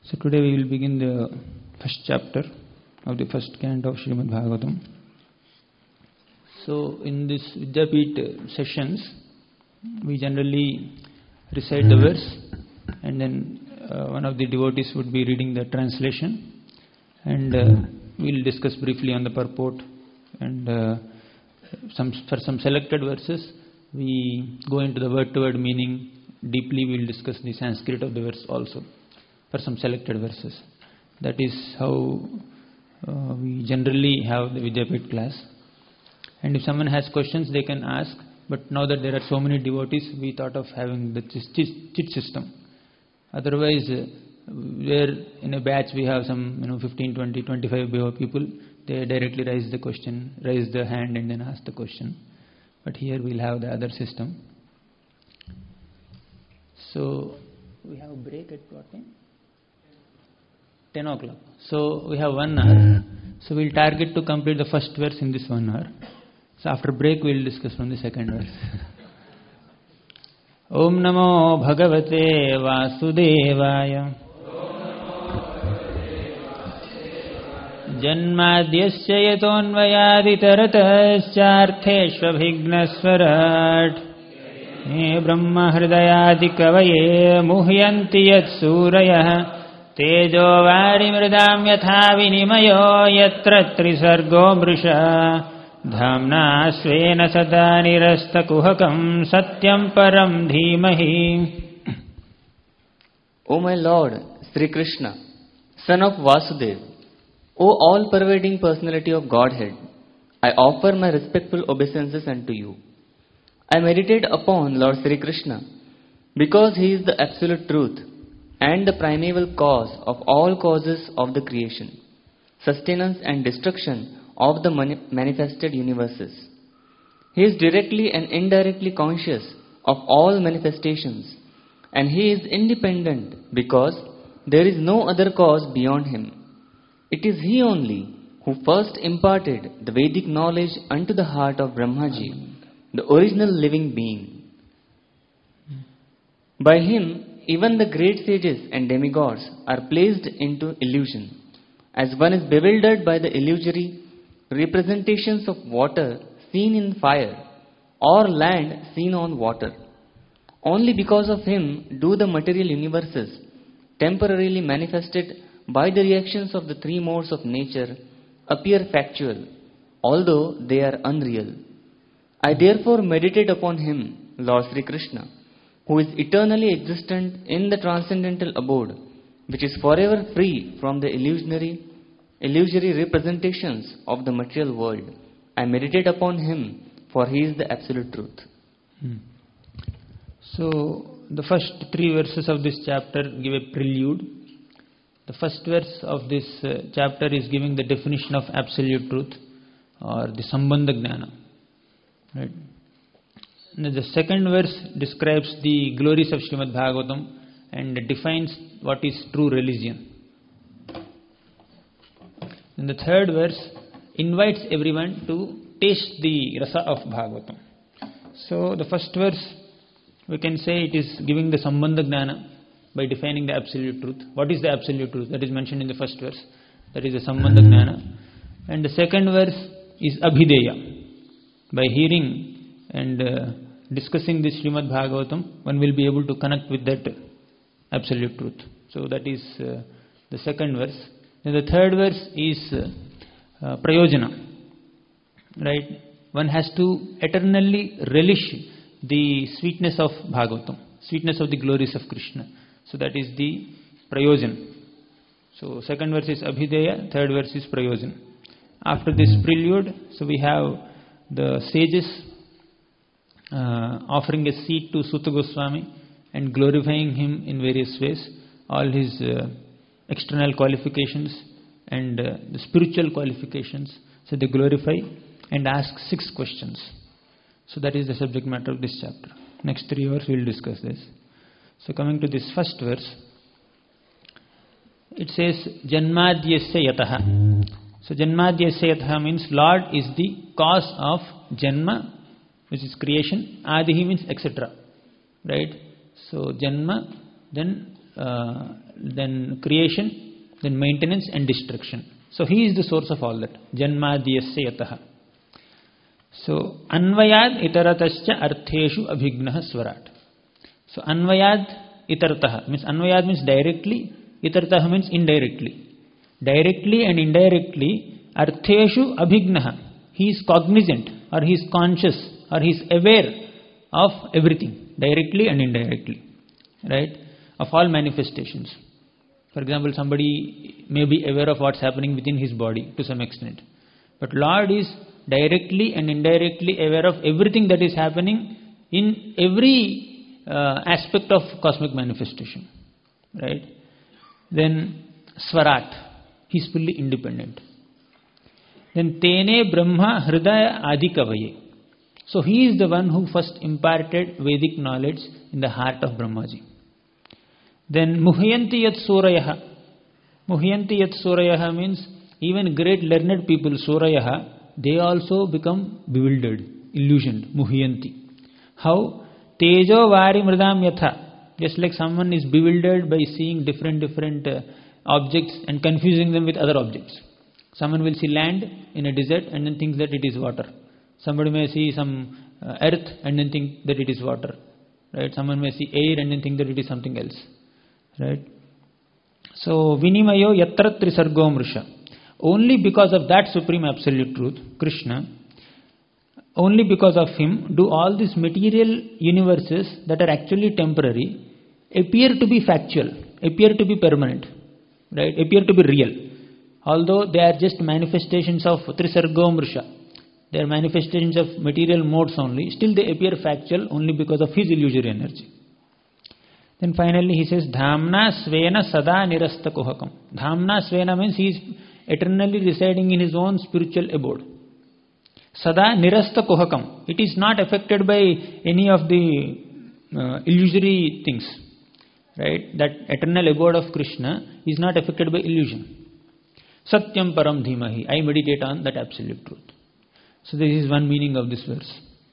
So today we will begin the first chapter of the first canto of Srimad Bhagavatam. So in this Vidyapit sessions, we generally recite the verse, and then one of the devotees would be reading the translation, and we will discuss briefly on the purport, and for some selected verses we go into the word-to-word meaning deeply. We will discuss the Sanskrit of the verse also for some selected verses. That is how we generally have the Vidyapit class. And if someone has questions, they can ask. But now that there are so many devotees, we thought of having the chit system. Otherwise, where in a batch we have some 15, 20, 25 people, they directly raise the question, raise the hand and then ask the question. But here we'll have the other system. So we have a break at what time? 10 o'clock. So we have 1 hour. So we'll target to complete the first verse in this 1 hour. So after break we'll discuss from the second verse. Om Namo Bhagavate Vasudevaya Janmadyasya yatonvayaditarataschaartheshvabhignasvarat He Brahma Hridayadikavaye Muhyanti Yat Surayah Tejo Varimridam Yatha Vinimayo Yatra Trisargo Mrisha Dhamna Svena Sada Nirasta Kuhakam Satyam Param Dhimahi. O my Lord, Sri Krishna, son of Vasudev, O all-pervading personality of Godhead, I offer my respectful obeisances unto you. I meditate upon Lord Sri Krishna because he is the absolute truth and the primeval cause of all causes of the creation, sustenance and destruction of the manifested universes. He is directly and indirectly conscious of all manifestations, and he is independent because there is no other cause beyond him. It is he only who first imparted the Vedic knowledge unto the heart of Brahmaji, the original living being. By him, even the great sages and demigods are placed into illusion, as one is bewildered by the illusory representations of water seen in fire or land seen on water. Only because of him do the material universes, temporarily manifested by the reactions of the three modes of nature, appear factual, although they are unreal. I therefore meditate upon him, Lord Sri Krishna, who is eternally existent in the transcendental abode, which is forever free from the illusory representations of the material world. I meditate upon him, for he is the absolute truth. So, the first 3 verses of this chapter give a prelude. The first verse of this chapter is giving the definition of absolute truth, or the Sambandha Jnana. Right? And the second verse describes the glories of Srimad Bhagavatam and defines what is true religion. And the third verse invites everyone to taste the rasa of Bhagavatam. So the first verse, we can say it is giving the Sambandha Jnana by defining the absolute truth. What is the absolute truth? That is mentioned in the first verse. That is the Sambandha Jnana. And the second verse is Abhideya. By hearing and discussing this Srimad Bhagavatam, one will be able to connect with that absolute truth. So that is the second verse. Then the third verse is Prayojana. Right? One has to eternally relish the sweetness of Bhagavatam, sweetness of the glories of Krishna. So that is the Prayojana. So second verse is Abhideya, third verse is Prayojana. After this prelude, so we have the sages offering a seat to Suta Goswami and glorifying him in various ways. All his external qualifications and the spiritual qualifications. So they glorify and ask 6 questions. So that is the subject matter of this chapter. Next 3 hours we will discuss this. So coming to this first verse, it says Janmadyasya Yataha. So Janmadyasya Yataha means Lord is the cause of Janma, which is creation. Adihi means etc. Right? So Janma, then then creation, then maintenance and destruction. So he is the source of all that. Janmadhyasya yataha. So anvayad itaratascha artheshu abhignah swarat. So anvayad itarataha means anvayad means directly, itarataha means indirectly. Directly and indirectly, artheshu abhignah. He is cognizant, or he is conscious, or he is aware of everything, directly and indirectly, right? Of all manifestations. For example, somebody may be aware of what's happening within his body to some extent. But Lord is directly and indirectly aware of everything that is happening in every aspect of cosmic manifestation, right? Then Swarat, he is fully independent. Then Tene Brahma Hridaya Adikavaye. So he is the one who first imparted Vedic knowledge in the heart of Brahmaji. Then Muhyanti Yat Surayaha. Muhyanti Yat Surayaha means even great learned people, Surayaha, they also become bewildered, illusioned. Muhyanti. How? Tejo Vari Mridam Yatha. Just like someone is bewildered by seeing different objects and confusing them with other objects. Someone will see land in a desert and then thinks that it is water. Somebody may see some earth and then think that it is water. Right? Someone may see air and then think that it is something else. Right? So, Vinimayo Yatra Trisargo Mrisha. Only because of that Supreme Absolute Truth, Krishna, only because of him do all these material universes that are actually temporary appear to be factual, appear to be permanent, right? Appear to be real. Although they are just manifestations of Trisargo Mrisha. They are manifestations of material modes only. Still they appear factual only because of his illusory energy. Then finally he says, Dhamna Svena Sada Nirasta Kohakam. Dhamna Svena means he is eternally residing in his own spiritual abode. Sada Nirasta Kohakam. It is not affected by any of the illusory things. Right? That eternal abode of Krishna is not affected by illusion. Satyam Param Dhimahi. I meditate on that absolute truth. So this is one meaning of this verse.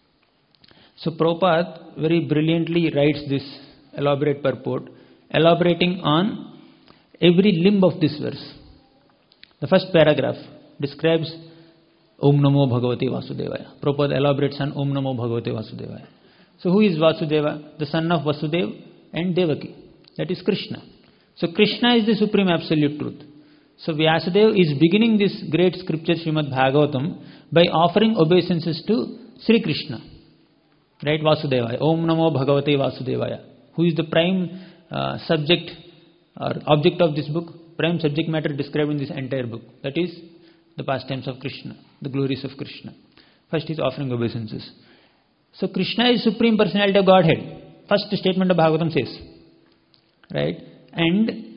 So Prabhupada very brilliantly writes this elaborate purport, elaborating on every limb of this verse. The first paragraph describes Om Namo Bhagavate Vasudevaya. Prabhupada elaborates on Om Namo Bhagavate Vasudevaya. So who is Vasudeva? The son of Vasudev and Devaki. That is Krishna. So Krishna is the supreme absolute truth. So Vyasadeva is beginning this great scripture Srimad Bhagavatam by offering obeisances to Sri Krishna. Right? Vasudevaya. Om Namo Bhagavate Vasudevaya. Who is the prime subject or object of this book? Prime subject matter described in this entire book. That is the pastimes of Krishna, the glories of Krishna. First is offering obeisances. So Krishna is Supreme Personality of Godhead. First statement of Bhagavatam says. Right? And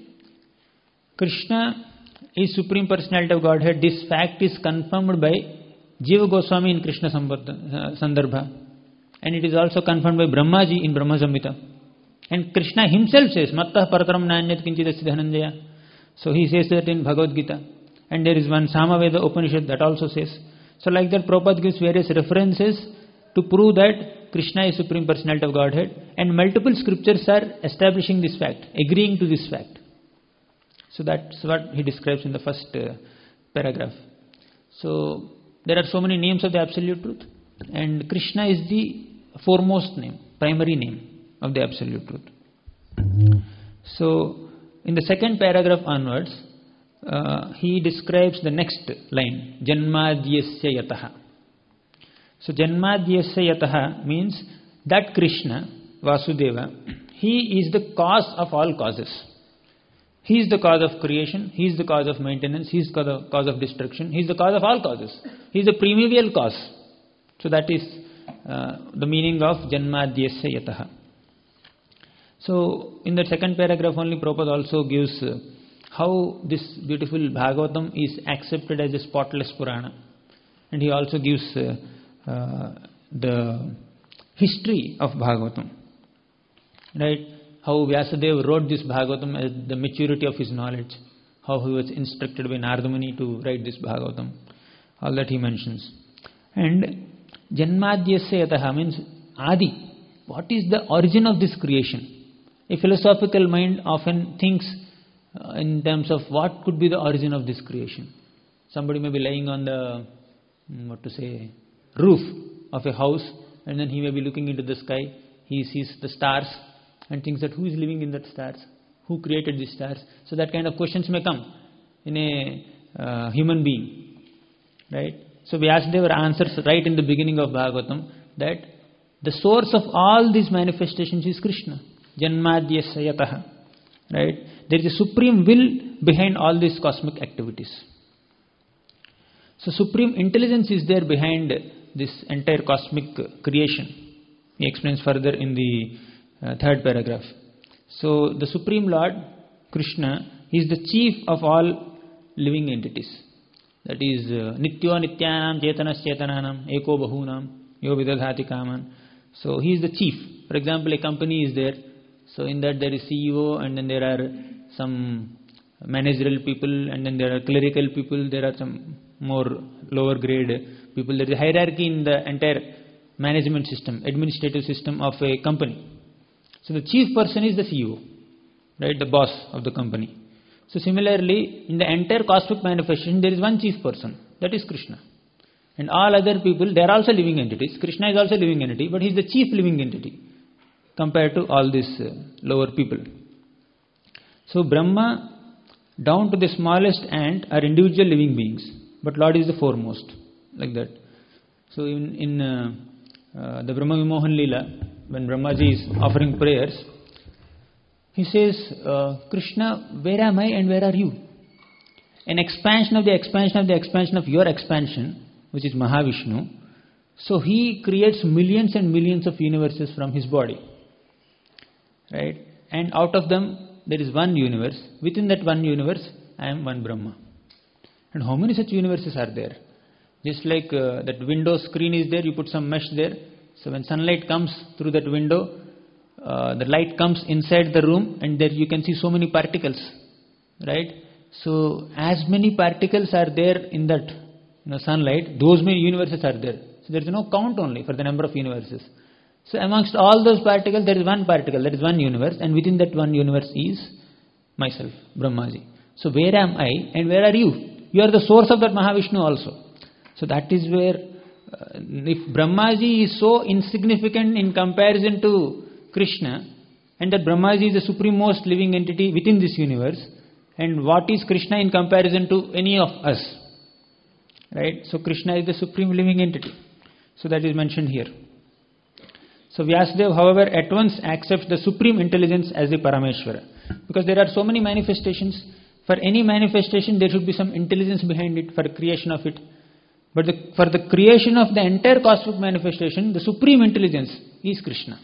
Krishna is Supreme Personality of Godhead. This fact is confirmed by Jiva Goswami in Krishna Sandarbha. And it is also confirmed by Brahmaji in Brahma Samhita. And Krishna himself says, Mattah Parataram Nanyat Kinchidasya Dhananjaya. So he says that in Bhagavad Gita. And there is one Samaveda Upanishad that also says. So like that Prabhupada gives various references to prove that Krishna is Supreme Personality of Godhead. And multiple scriptures are establishing this fact, agreeing to this fact. So that's what he describes in the first paragraph. So there are so many names of the Absolute Truth. And Krishna is the foremost name, primary name of the Absolute Truth. So in the second paragraph onwards, he describes the next line, Janmadhyasya Yataha. So Janmadhyasya Yataha means that Krishna, Vasudeva, he is the cause of all causes. He is the cause of creation, he is the cause of maintenance, he is the cause of destruction, he is the cause of all causes. He is the primordial cause. So that is the meaning of Janmadhyasya Yataha. So in the second paragraph only Prabhupada also gives how this beautiful Bhagavatam is accepted as a spotless Purana. And he also gives the history of Bhagavatam. Right? How Vyasadeva wrote this Bhagavatam at the maturity of his knowledge. How he was instructed by Narada Muni to write this Bhagavatam. All that he mentions. And Janmadhyasya Yataha means Adi. What is the origin of this creation? A philosophical mind often thinks in terms of what could be the origin of this creation. Somebody may be lying on the, roof of a house, and then he may be looking into the sky. He sees the stars and thinks that who is living in that stars? Who created these stars? So that kind of questions may come in a human being, right? So Vyasadeva answers right in the beginning of Bhagavatam that the source of all these manifestations is Krishna. Janmadyasya yataha. Right? There is a supreme will behind all these cosmic activities. So supreme intelligence is there behind this entire cosmic creation. He explains further in the third paragraph. So the Supreme Lord, Krishna, is the chief of all living entities. That is Nityo Nityanam Chetanas Chetananam Eko Bahunam Yo Vidadhati Kaman. So he is the chief. For example, a company is there. So in that there is CEO, and then there are some managerial people, and then there are clerical people, there are some more lower grade people. There is a hierarchy in the entire management system, administrative system of a company. So the chief person is the CEO, right, the boss of the company. So similarly, in the entire cosmic manifestation, there is one chief person, that is Krishna. And all other people, they are also living entities. Krishna is also a living entity, but he is the chief living entity compared to all these lower people. So Brahma, down to the smallest ant, are individual living beings, but Lord is the foremost, like that. So in the Brahma Vimohan Leela, when Brahmaji is offering prayers, he says, Krishna, where am I and where are you? An expansion of the expansion of the expansion of your expansion, which is Mahavishnu. So he creates millions and millions of universes from his body. Right? And out of them, there is one universe. Within that one universe, I am one Brahma. And how many such universes are there? Just like that window screen is there, you put some mesh there. So when sunlight comes through that window, the light comes inside the room, and there you can see so many particles, right? So as many particles are there in that sunlight, those many universes are there. So there is no count only for the number of universes. So amongst all those particles, there is one particle, that is one universe, and within that one universe is myself, Brahmaji. So where am I and where are you? You are the source of that Mahavishnu also. So that is where, if Brahmaji is so insignificant in comparison to Krishna, and that Brahmaji is the supremost living entity within this universe, and what is Krishna in comparison to any of us? Right? So Krishna is the supreme living entity. So that is mentioned here. So Vyasadeva, however, at once accepts the supreme intelligence as the Parameshvara. Because there are so many manifestations. For any manifestation, there should be some intelligence behind it for creation of it. But for the creation of the entire cosmic manifestation, the supreme intelligence is Krishna.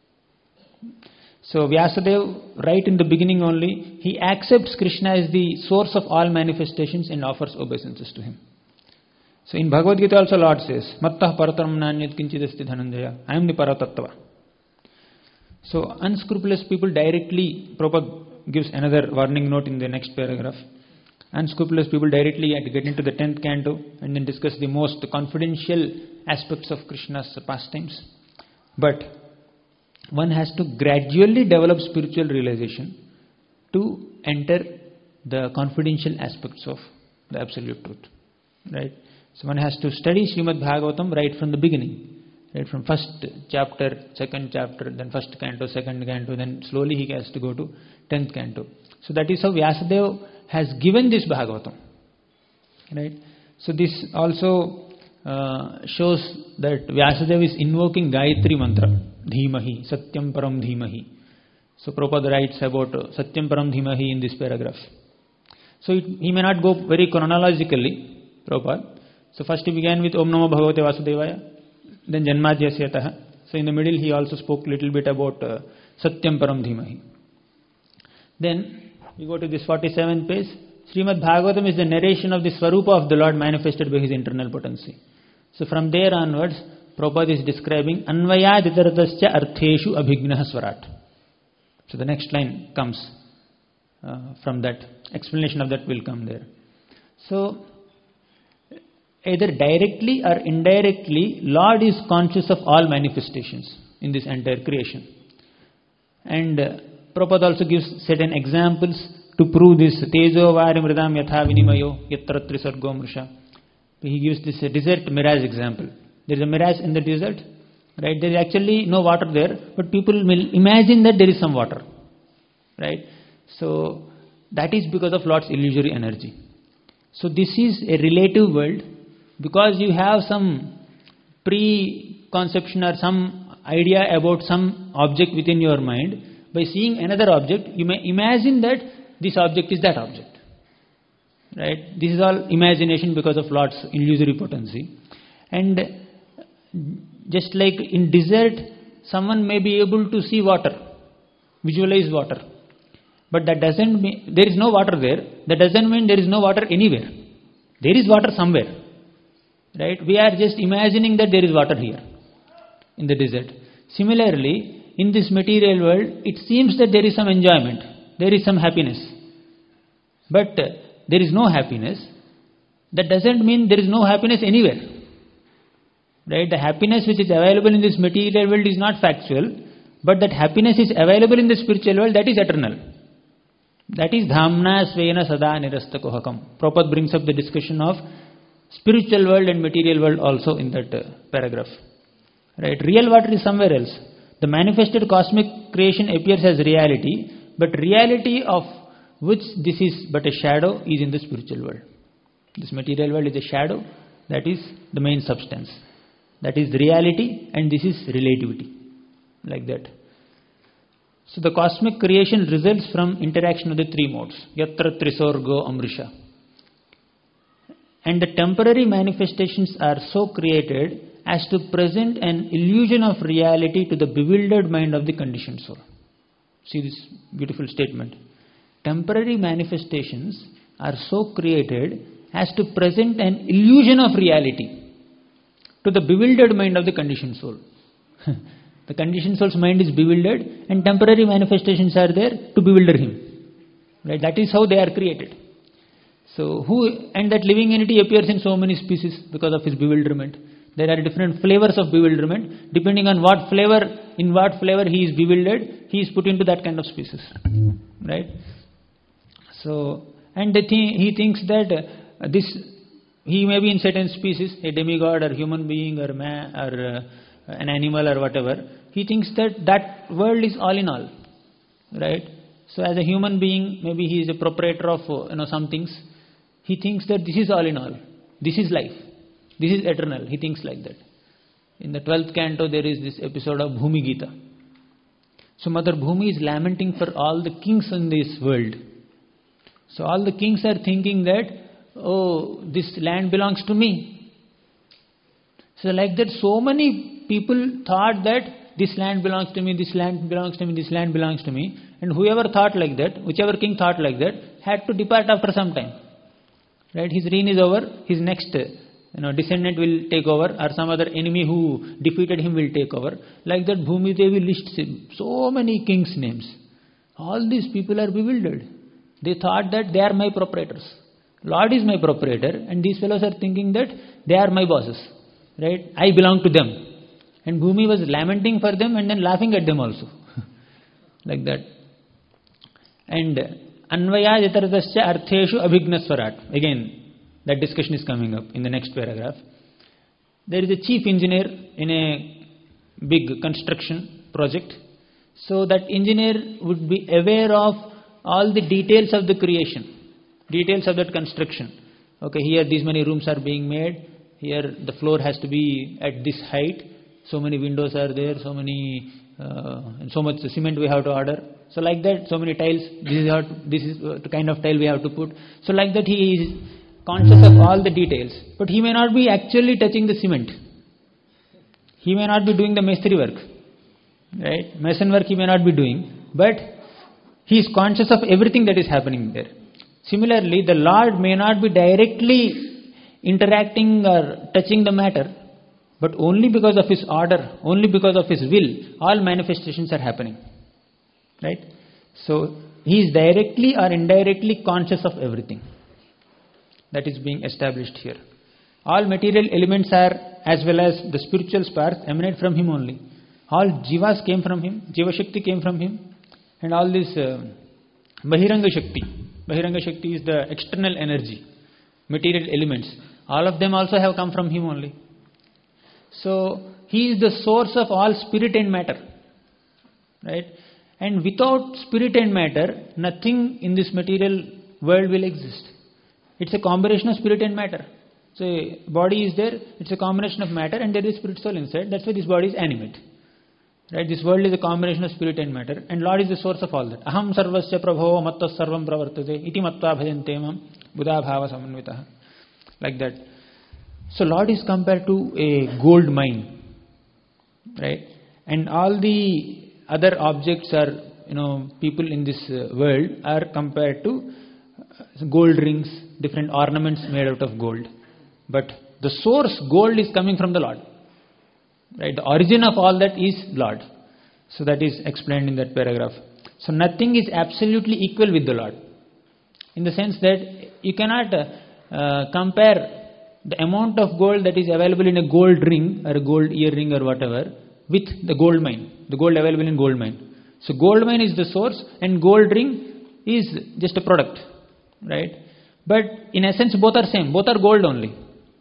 So Vyasadeva, right in the beginning only, he accepts Krishna as the source of all manifestations and offers obeisances to him. So in Bhagavad Gita also Lord says, Mattah parataram nanyat kinchidasti dhananjaya. I am the paratattva. So unscrupulous people directly, Prabhupada gives another warning note in the next paragraph. Unscrupulous people directly get into the 10th canto and then discuss the most confidential aspects of Krishna's pastimes. But one has to gradually develop spiritual realization to enter the confidential aspects of the absolute truth. Right? So one has to study Srimad Bhagavatam right from the beginning. Right? From first chapter, second chapter, then first canto, second canto, then slowly he has to go to 10th canto. So that is how Vyasadeva has given this Bhagavatam. Right? So this also shows that Vyasadeva is invoking Gayatri Mantra, Dhimahi, Satyam Param Dhimahi. So Prabhupada writes about Satyam Param Dhimahi in this paragraph. So he may not go very chronologically, Prabhupada. So first he began with Om Namo Bhagavate Vasudevaya, then Janmadhyasya. So in the middle he also spoke a little bit about Satyam Param Dhimahi. Then we go to this 47th page. Srimad Bhagavatam is the narration of the Swarupa of the Lord manifested by his internal potency. So from there onwards, Prabhupada is describing Anvayaditaratascha Artheshu Abhignaha Swarat. So the next line comes from that. Explanation of that will come there. So either directly or indirectly, Lord is conscious of all manifestations in this entire creation. And Prabhupada also gives certain examples to prove this. Tejo vari mridam yatha vinimayo yatra trisargo mrisha. He gives this desert mirage example. There is a mirage in the desert, right? There is actually no water there, but people will imagine that there is some water, right? So that is because of Lord's illusory energy. So this is a relative world, because you have some preconception or some idea about some object within your mind. By seeing another object, you may imagine that this object is that object, right? This is all imagination because of Lord's illusory potency. And just like in desert, someone may be able to see water, visualize water, but that doesn't mean there is no water there. That doesn't mean there is no water anywhere. There is water somewhere, right? We are just imagining that there is water here in the desert. Similarly, in this material world, it seems that there is some enjoyment, there is some happiness, but there is no happiness. That doesn't mean there is no happiness anywhere, right? The happiness which is available in this material world is not factual, but that happiness is available in the spiritual world, that is eternal. That is dhamna svena sada nirastakohakam. Prabhupada brings up the discussion of spiritual world and material world also in that paragraph. Right? Real water is somewhere else. The manifested cosmic creation appears as reality, but reality of which this is but a shadow is in the spiritual world. This material world is a shadow, that is the main substance. That is reality, and this is relativity. Like that. So the cosmic creation results from interaction of the three modes. Yatra trisorgo amrisha. And the temporary manifestations are so created as to present an illusion of reality to the bewildered mind of the conditioned soul. See this beautiful statement. Temporary manifestations are so created as to present an illusion of reality to the bewildered mind of the conditioned soul. The conditioned soul's mind is bewildered, and temporary manifestations are there to bewilder him. Right? That is how they are created. So and that living entity appears in so many species because of his bewilderment. There are different flavors of bewilderment. Depending on in what flavor he is bewildered, he is put into that kind of species. Right? So, and he thinks that he may be in certain species, a demigod or human being or man or an animal or whatever. He thinks that world is all in all. Right? So as a human being, maybe he is a proprietor of some things. He thinks that this is all in all. This is life. This is eternal. He thinks like that. In the 12th canto, there is this episode of Bhumi Gita. So Mother Bhumi is lamenting for all the kings in this world. So all the kings are thinking that, oh, this land belongs to me. So like that, so many people thought that this land belongs to me, this land belongs to me, this land belongs to me. And whoever thought like that, whichever king thought like that, had to depart after some time. Right? His reign is over, his next descendant will take over, or some other enemy who defeated him will take over. Like that, Bhumi Devi lists so many kings' names. All these people are bewildered. They thought that they are my proprietors. Lord is my proprietor, and these fellows are thinking that they are my bosses. Right? I belong to them. And Bhumi was lamenting for them and then laughing at them also. Like that. And Anvaya Yatardasya Artheshu Abhignaswarat. Again, that discussion is coming up in the next paragraph. There is a chief engineer in a big construction project. So that engineer would be aware of all the details of the creation, details of that construction. Okay, here these many rooms are being made. Here the floor has to be at this height. So many windows are there. So much cement we have to order. So like that, so many tiles. This is the kind of tile we have to put. So like that, he is conscious of all the details. But he may not be actually touching the cement. He may not be doing the masonry work. Right? Mason work he may not be doing. But he is conscious of everything that is happening there. Similarly, the Lord may not be directly interacting or touching the matter, but only because of his order, only because of his will, all manifestations are happening. Right? So, he is directly or indirectly conscious of everything. That is being established here. All material elements are, as well as the spiritual sparks, emanate from him only. All jivas came from him, Jiva Shakti came from him, And all this Bahiranga Shakti. Bahiranga Shakti is the external energy, material elements. All of them also have come from him only. So he is the source of all spirit and matter. Right? And without spirit and matter, nothing in this material world will exist. It's a combination of spirit and matter. So body is there, it's a combination of matter, and there is spirit soul inside. That's why this body is animate. Right? This world is a combination of spirit and matter, and Lord is the source of all that. Aham sarvasya prabho mattas sarvam pravartate iti mattva bhajante mam buddha bhava samanvitah. Like that. So Lord is compared to a gold mine. Right? And all the other objects are, people in this world are compared to gold rings, different ornaments made out of gold. But the source gold is coming from the Lord. Right? The origin of all that is Lord. So that is explained in that paragraph. So nothing is absolutely equal with the Lord. In the sense that you cannot compare the amount of gold that is available in a gold ring or a gold earring or whatever with the gold mine. The gold available in gold mine. So gold mine is the source and gold ring is just a product. Right? But in essence both are same. Both are gold only.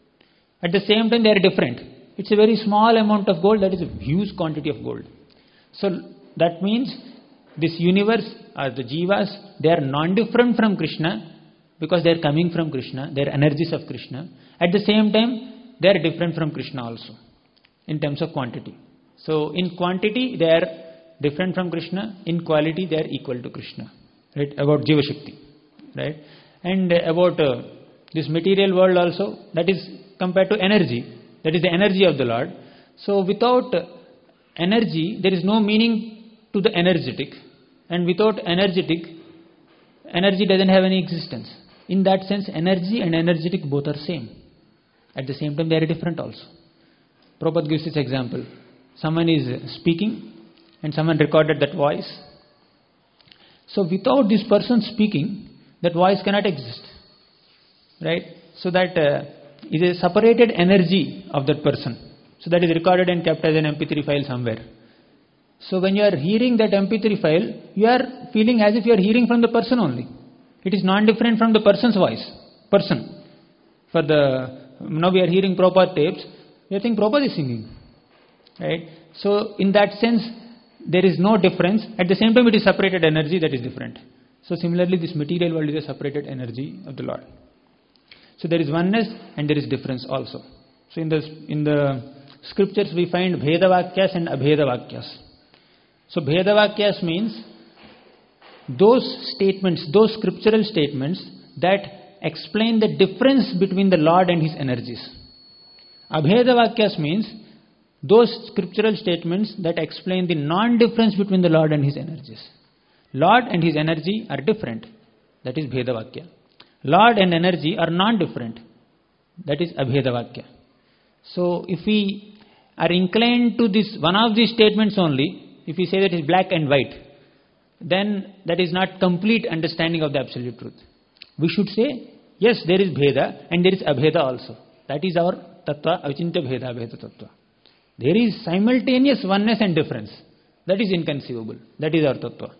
At the same time they are different. It's a very small amount of gold, that is a huge quantity of gold. So that means this universe or the jivas, they are non-different from Krishna because they are coming from Krishna, they are energies of Krishna. At the same time, they are different from Krishna also in terms of quantity. So in quantity, they are different from Krishna. In quality, they are equal to Krishna. Right? About Jiva Shakti. Right? And about this material world also, that is compared to energy. That is the energy of the Lord. So without energy, there is no meaning to the energetic. And without energetic, energy doesn't have any existence. In that sense, energy and energetic both are same. At the same time, they are different also. Prabhupada gives this example. Someone is speaking and someone recorded that voice. So without this person speaking, that voice cannot exist. Right? So that is a separated energy of that person. So that is recorded and kept as an MP3 file somewhere. So when you are hearing that MP3 file, you are feeling as if you are hearing from the person only. It is non-different from the person's voice. Person. Now we are hearing Prabhupada tapes, we think Prabhupada is singing. Right? So in that sense, there is no difference. At the same time, it is separated energy that is different. So similarly, this material world is a separated energy of the Lord. So there is oneness and there is difference also. So in the scriptures we find Bhedavakyas and Abhedavakyas. So Bhedavakyas means those statements, those scriptural statements that explain the difference between the Lord and His energies. Abhedavakyas means those scriptural statements that explain the non-difference between the Lord and His energies. Lord and His energy are different. That is Bhedavakya. Lord and energy are non-different. That is Abhedavakya. So if we are inclined to this one of these statements only, if we say that it is black and white, then that is not complete understanding of the absolute truth. We should say, yes, there is Bheda and there is Abheda also. That is our Tattva, Avichinta Bheda, Abheda Tattva. There is simultaneous oneness and difference. That is inconceivable. That is our Tattva.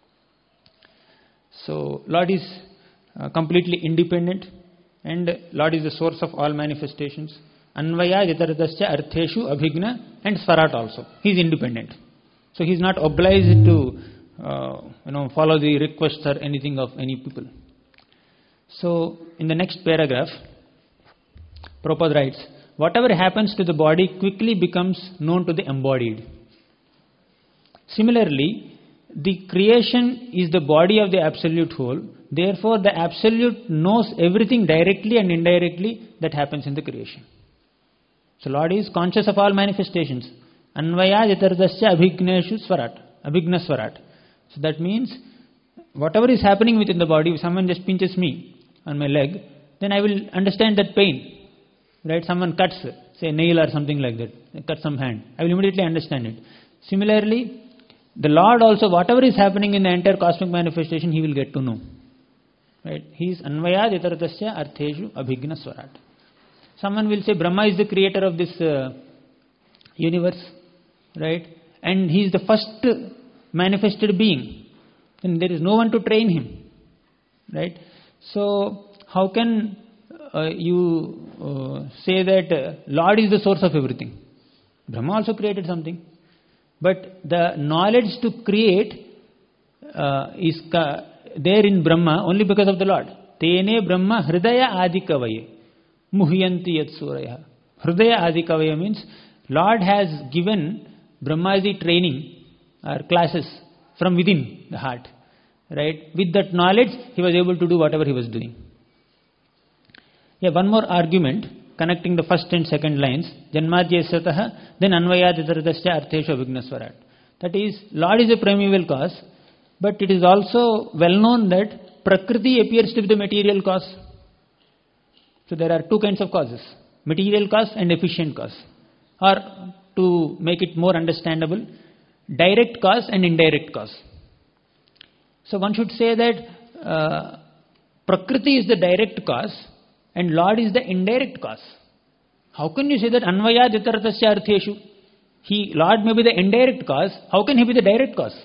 So Lord is completely independent and Lord is the source of all manifestations. Anvaya Yatardasya Artheshu Abhigna and Swarat also. He is independent. So he is not obliged to follow the requests or anything of any people. So in the next paragraph, Prabhupada writes, whatever happens to the body quickly becomes known to the embodied. Similarly, the creation is the body of the absolute whole. Therefore, the absolute knows everything directly and indirectly that happens in the creation. So Lord is conscious of all manifestations. Anvaya Yatardasya Abhigneshu Swarat. Abhigna Swarat. So that means whatever is happening within the body, if someone just pinches me on my leg, then I will understand that pain. Right? Someone cuts, say, nail or something like that, cut some hand. I will immediately understand it. Similarly, the Lord also, whatever is happening in the entire cosmic manifestation, He will get to know. Right? He is Anvaya Yatardasya Artheshu Abhigna Swarat. Someone will say Brahma is the creator of this universe. Right? And He is the first manifested being. then there is no one to train him. Right? So, how can you say that Lord is the source of everything? Brahma also created something. But the knowledge to create is there in Brahma only because of the Lord. Tene Brahma Hridaya Adikavaye Muhyanti Yat Suraya. Hridaya Adikavaye means Lord has given Brahmaji training or classes from within the heart. Right? With that knowledge, he was able to do whatever he was doing. Yeah, one more argument connecting the first and second lines. Janmadhyasataha, then Anvayaditaradasya Artheshu Abhignaswarat. That is, Lord is a primeval cause, but it is also well known that Prakriti appears to be the material cause. So there are two kinds of causes, material cause and efficient cause. Or to make it more understandable, direct cause and indirect cause. So one should say that Prakriti is the direct cause and Lord is the indirect cause. How can you say that Anvaya Ditaratasya Artheshu? Lord may be the indirect cause. How can he be the direct cause?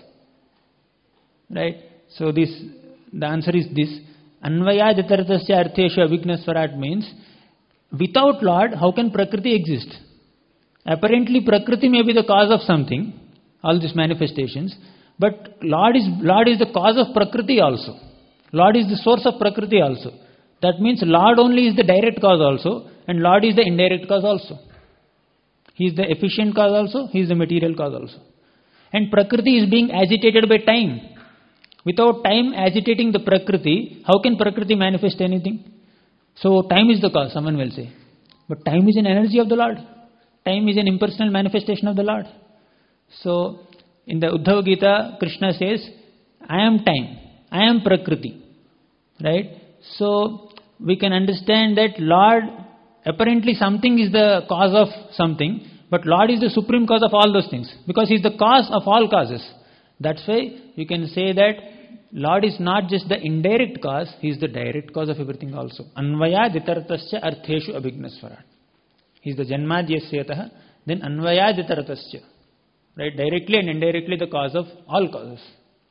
Right? So the answer is this. Anvaya Ditaratasya Artheshu Abhignaswarat means without Lord, how can Prakriti exist? Apparently Prakriti may be the cause of something, all these manifestations, but Lord is the cause of Prakriti also. Lord is the source of Prakriti also. That means Lord only is the direct cause also, and Lord is the indirect cause also. He is the efficient cause also, he is the material cause also. And Prakriti is being agitated by time. Without time agitating the Prakriti, how can Prakriti manifest anything? So time is the cause, someone will say. But time is an energy of the Lord. Time is an impersonal manifestation of the Lord. So, in the Uddhava Gita, Krishna says, I am time, I am Prakriti. Right? So, we can understand that Lord, apparently something is the cause of something, but Lord is the supreme cause of all those things, because He is the cause of all causes. That's why we can say that Lord is not just the indirect cause, He is the direct cause of everything also. Anvaya Ditaratasya Artheshu Abhignaswarat. He is the Janmadhyasataha, then Anvaya Ditaratasya. Right? Directly and indirectly the cause of all causes.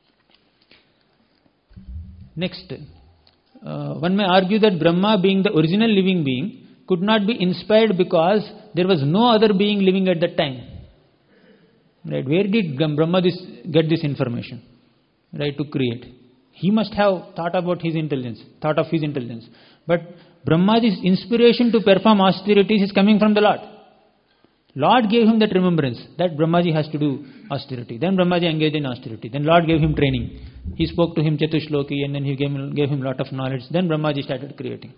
Next, one may argue that Brahma, being the original living being, could not be inspired because there was no other being living at that time. Right? Where did Brahma get this information? Right? To create. He must have thought about his intelligence, thought of his intelligence. But Brahmaji's inspiration to perform austerities is coming from the Lord. Lord gave him that remembrance that Brahmaji has to do austerity. Then Brahmaji engaged in austerity. Then Lord gave him training. He spoke to him Chatushloki and then he gave him lot of knowledge. Then Brahmaji started creating.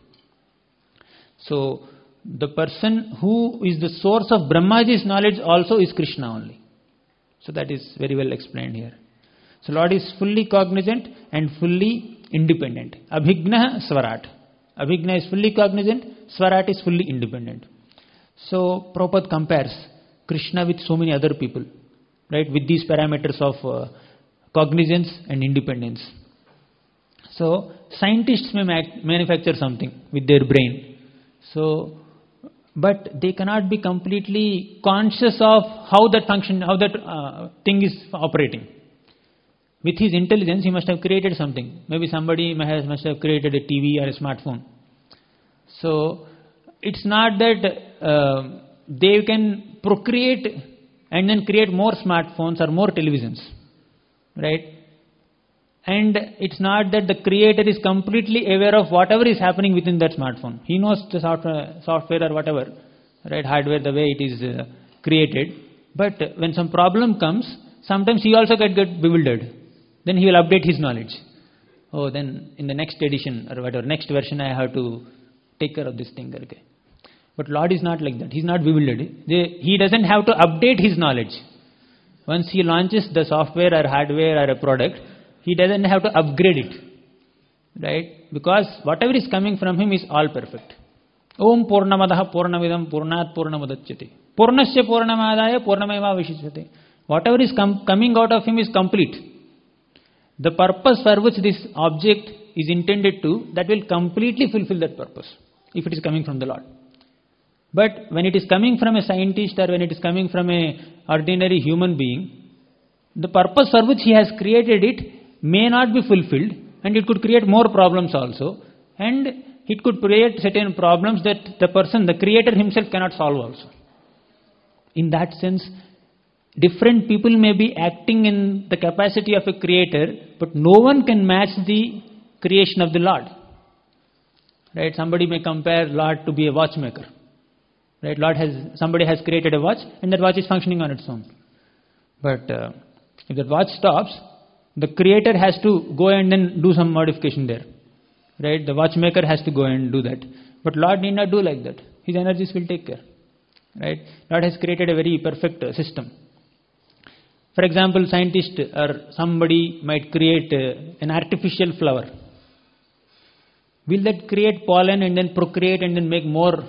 So, the person who is the source of Brahmaji's knowledge also is Krishna only. So that is very well explained here. So Lord is fully cognizant and fully independent. Abhigna Swarat. Abhigna is fully cognizant, Swarat is fully independent. So Prabhupada compares Krishna with so many other people, right, with these parameters of cognizance and independence. So scientists may manufacture something with their brain. So, but they cannot be completely conscious of how that thing is operating. With his intelligence, he must have created something. Maybe somebody must have created a TV or a smartphone. So, it's not that they can procreate and then create more smartphones or more televisions. Right? And it's not that the creator is completely aware of whatever is happening within that smartphone. He knows the software or whatever, right, hardware, the way it is created. But when some problem comes, sometimes he also get bewildered. Then he will update his knowledge. Oh, then in the next edition or whatever, next version I have to take care of this thing. Okay. But Lord is not like that. He is not bewildered. He doesn't have to update his knowledge. Once he launches the software or hardware or a product, he doesn't have to upgrade it. Right? Because whatever is coming from him is all perfect. Om Purnamadaha Purnamidam Purnat Purnamudachyate. Purnasya Purnamadaya Purnameva Vishishyate. Whatever is coming out of him is complete. The purpose for which this object is intended to, that will completely fulfill that purpose, if it is coming from the Lord. But when it is coming from a scientist or when it is coming from an ordinary human being, the purpose for which he has created it may not be fulfilled, and it could create more problems also, and it could create certain problems that the person, the creator himself cannot solve also. In that sense, different people may be acting in the capacity of a creator, but no one can match the creation of the Lord. Right? Somebody may compare Lord to be a watchmaker. Right? Somebody has created a watch, and that watch is functioning on its own. But if that watch stops, the creator has to go and then do some modification there. Right? The watchmaker has to go and do that. But Lord need not do like that. His energies will take care. Right? Lord has created a very perfect system. For example, scientist or somebody might create an artificial flower. Will that create pollen and then procreate and then make more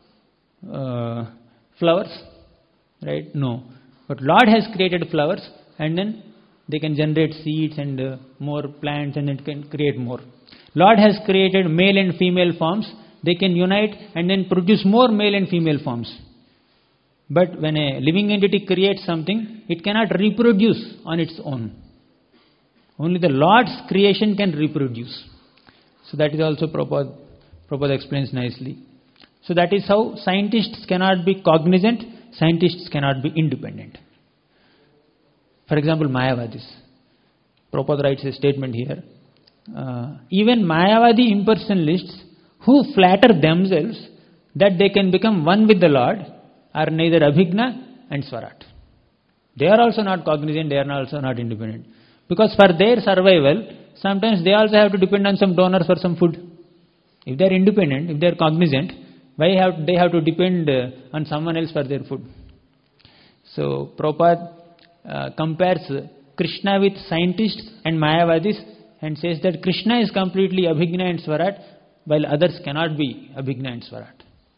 flowers? Right? No. But Lord has created flowers, and then they can generate seeds and more plants, and it can create more. Lord has created male and female forms. They can unite and then produce more male and female forms. But when a living entity creates something, it cannot reproduce on its own. Only the Lord's creation can reproduce. So that is also Prabhupada explains nicely. So that is how scientists cannot be cognizant, scientists cannot be independent. For example, Mayavadis. Prabhupada writes a statement here. Even Mayavadi impersonalists who flatter themselves that they can become one with the Lord are neither Abhigna and Swarat. They are also not cognizant, they are also not independent. Because for their survival, sometimes they also have to depend on some donors for some food. If they are independent, if they are cognizant, why they have to depend on someone else for their food? So Prabhupada compares Krishna with scientists and Mayavadis and says that Krishna is completely Abhigna and Swarat, while others cannot be Abhigna and Swarat.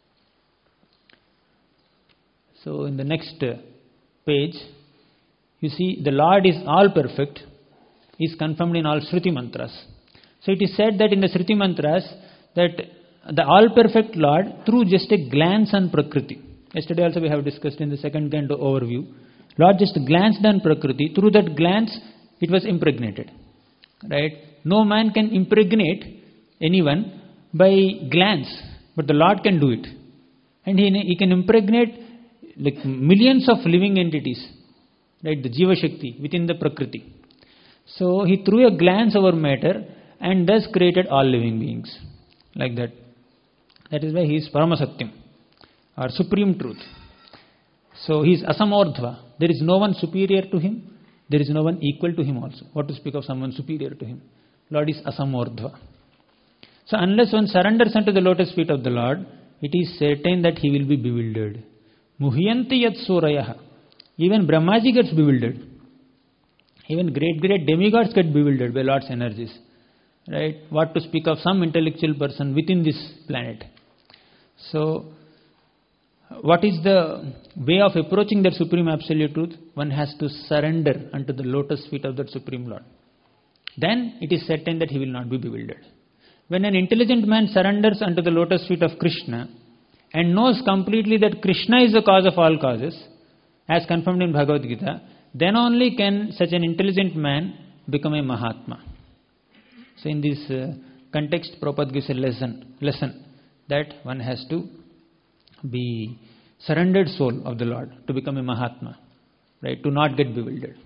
So in the next page, you see the Lord is all perfect, is confirmed in all Shruti mantras. So it is said that in the Shruti mantras that the all perfect Lord, through just a glance on Prakriti. Yesterday also we have discussed in the second canto overview. Lord just glanced on Prakriti. Through that glance, it was impregnated. Right? No man can impregnate anyone by glance, but the Lord can do it. And he can impregnate like millions of living entities, right? The Jiva Shakti within the Prakriti. So he threw a glance over matter and thus created all living beings. Like that. That is why he is Paramasatyam, or supreme truth. So he is Asamordhva. There is no one superior to him. There is no one equal to him also. What to speak of someone superior to him? Lord is Asamordhva. So unless one surrenders unto the lotus feet of the Lord, it is certain that he will be bewildered. Muhyanti yat surayaha. Even Brahmaji gets bewildered. Even great demigods get bewildered by Lord's energies. Right? What to speak of some intellectual person within this planet. So, what is the way of approaching that Supreme Absolute Truth? One has to surrender unto the lotus feet of that Supreme Lord. Then it is certain that he will not be bewildered. When an intelligent man surrenders unto the lotus feet of Krishna and knows completely that Krishna is the cause of all causes, as confirmed in Bhagavad Gita, then only can such an intelligent man become a Mahatma. So in this context, Prabhupada gives a lesson that one has to be surrendered soul of the Lord to become a Mahatma, right? To not get bewildered.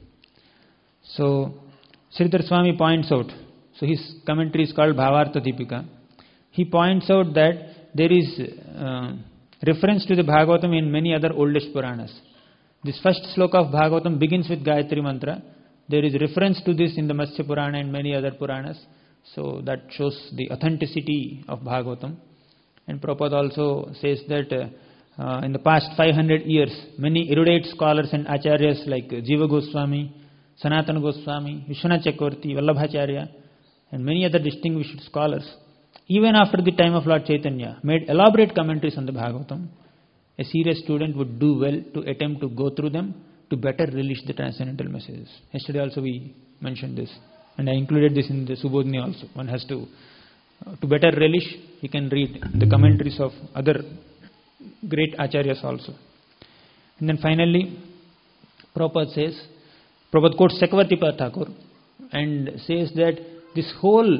So Sridhar Swami points out, so his commentary is called Bhavartha Deepika. He points out that there is reference to the Bhagavatam in many other oldest Puranas. This first sloka of Bhagavatam begins with Gayatri Mantra. There is reference to this in the Matsya Purana and many other Puranas. So that shows the authenticity of Bhagavatam. And Prabhupada also says that in the past 500 years, many erudite scholars and acharyas like Jiva Goswami, Sanatana Goswami, Vishwanath Chakravarti, Vallabhacharya, and many other distinguished scholars, even after the time of Lord Chaitanya, made elaborate commentaries on the Bhagavatam. A serious student would do well to attempt to go through them to better relish the transcendental messages. Yesterday also we mentioned this, and I included this in the Subodhini also. One has to better relish, he can read the commentaries of other great acharyas also. And then finally, Prabhupada quotes Chakravarti Thakur. and says that this whole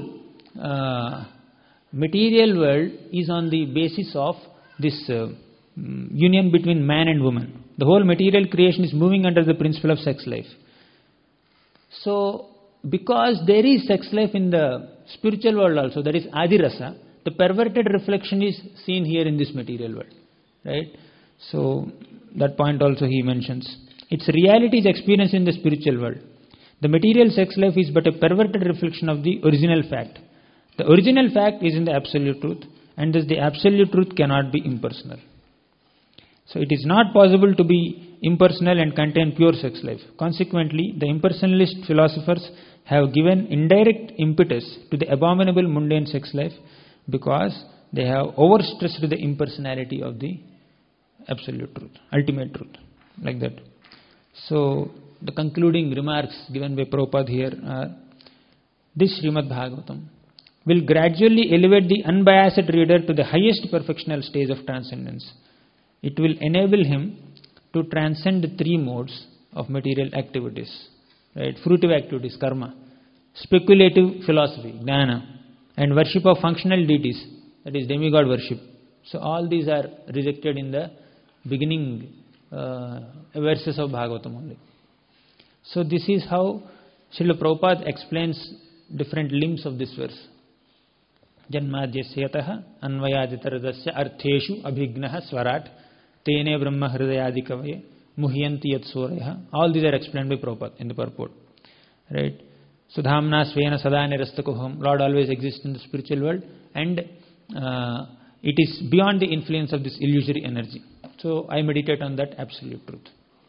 material world is on the basis of this union between man and woman. The whole material creation is moving under the principle of sex life. So, because there is sex life in the spiritual world also, that is Adirasa, the perverted reflection is seen here in this material world. Right? So, that point also he mentions. Its reality is experienced in the spiritual world. The material sex life is but a perverted reflection of the original fact. The original fact is in the absolute truth, and thus the absolute truth cannot be impersonal. So it is not possible to be impersonal and contain pure sex life. Consequently, the impersonalist philosophers have given indirect impetus to the abominable mundane sex life because they have overstressed the impersonality of the absolute truth, ultimate truth, like that. So the concluding remarks given by Prabhupada here are, this Srimad Bhagavatam will gradually elevate the unbiased reader to the highest perfectional stage of transcendence. It will enable him to transcend the three modes of material activities, right? Fruitive activities, karma, speculative philosophy, jnana, and worship of functional deities, that is demigod worship. So all these are rejected in the beginning verses of Bhagavatam only. So this is how Srila Prabhupada explains different limbs of this verse. Janmadhyasya anvayaditaradasya artheshu abhignaha swarat tene brahma hridayadikavaye muhyanti yat suraya. All these are explained by Prabhupada in the purport. Right? So dhamna svena sada nirastakoham. Lord always exists in the spiritual world, and it is beyond the influence of this illusory energy. So I meditate on that absolute truth.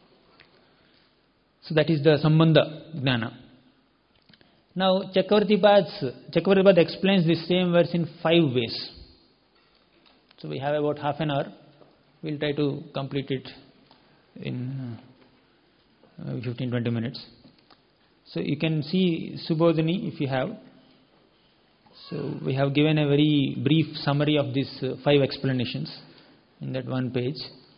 So that is the Sambandha Jnana. Now Chakravartipad explains this same verse in 5 ways. So we have about half an hour. We'll try to complete it in 15-20 minutes. So you can see Subodhini if you have. So we have given a very brief summary of these 5 explanations in that one page.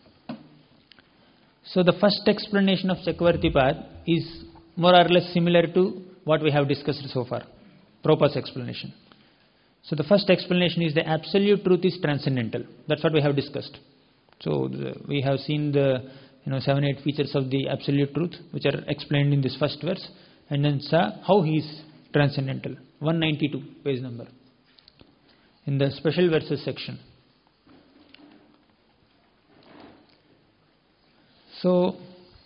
So the first explanation of Chakravartipad is more or less similar to what we have discussed so far, Prabhupada's explanation. So the first explanation is the absolute truth is transcendental. That's what we have discussed. So we have seen the 7-8 features of the absolute truth, which are explained in this first verse, and then saw how he is transcendental. 192 page number in the special verses section. So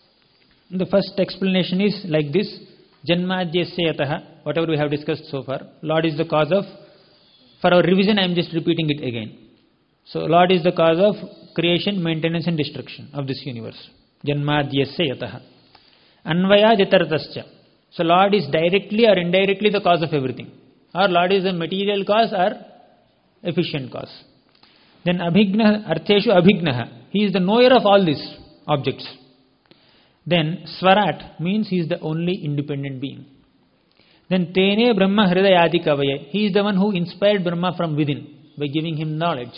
the first explanation is like this: Janmadhyasya yataha, whatever we have discussed so far, Lord is the cause of, for our revision I am just repeating it again. So Lord is the cause of creation, maintenance and destruction of this universe. Janmadhyasya yataha. Anvaya jataratascha. So Lord is directly or indirectly the cause of everything. Or Lord is the material cause or efficient cause. Then abhigna, artheshu abhignaha. He is the knower of all these objects. Then Swarat means he is the only independent being. Then Tene Brahma Hridayadi Kavaye. He is the one who inspired Brahma from within by giving him knowledge.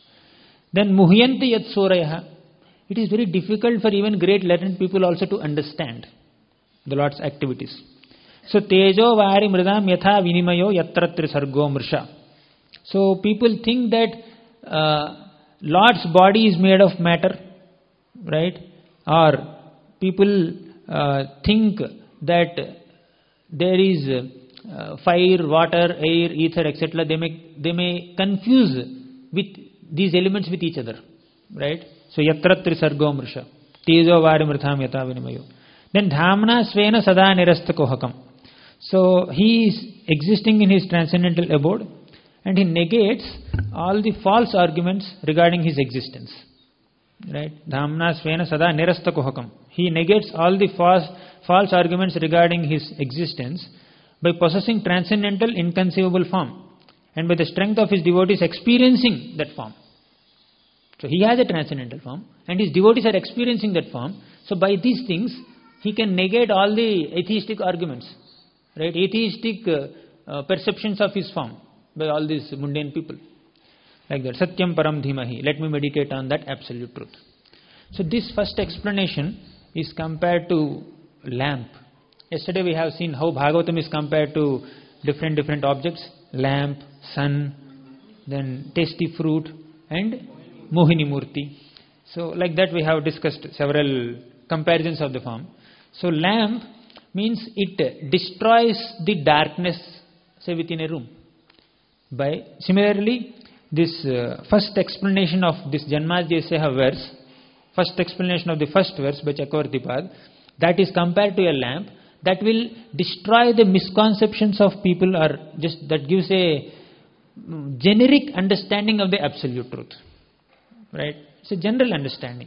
Then Muhyanti Yat Sorayaha. It is very difficult for even great learned people also to understand the Lord's activities. So Tejo Vari Mridam Yatha Vinimayo Yatratri Sargo Mrsha. So people think that Lord's body is made of matter, right? Or people think that there is fire, water, air, ether, etc. They may confuse with these elements with each other, right? So yatratri sargo mrsha, tejo vari mrtham yata vinimayo. Then dhamna svena sada nirastakohakam. So he is existing in his transcendental abode, and he negates all the false arguments regarding his existence. Right? Dhamna svena sada nirastakohakam. He negates all the false arguments regarding his existence by possessing transcendental inconceivable form, and by the strength of his devotees experiencing that form. So he has a transcendental form, and his devotees are experiencing that form. So by these things, he can negate all the atheistic arguments, right? Atheistic perceptions of his form by all these mundane people. Like that. Satyam param dhimahi. Let me meditate on that absolute truth. So this first explanation is compared to lamp. Yesterday we have seen how Bhagavatam is compared to different objects, lamp, sun, then tasty fruit and Mohini Murti. So like that we have discussed several comparisons of the form. So lamp means it destroys the darkness, say, within a room. Similarly, this first explanation of this Janmadhyasya verse, first explanation of the first verse by Chakravartipad, that is compared to a lamp that will destroy the misconceptions of people, or just that gives a generic understanding of the absolute truth. Right? It's a general understanding.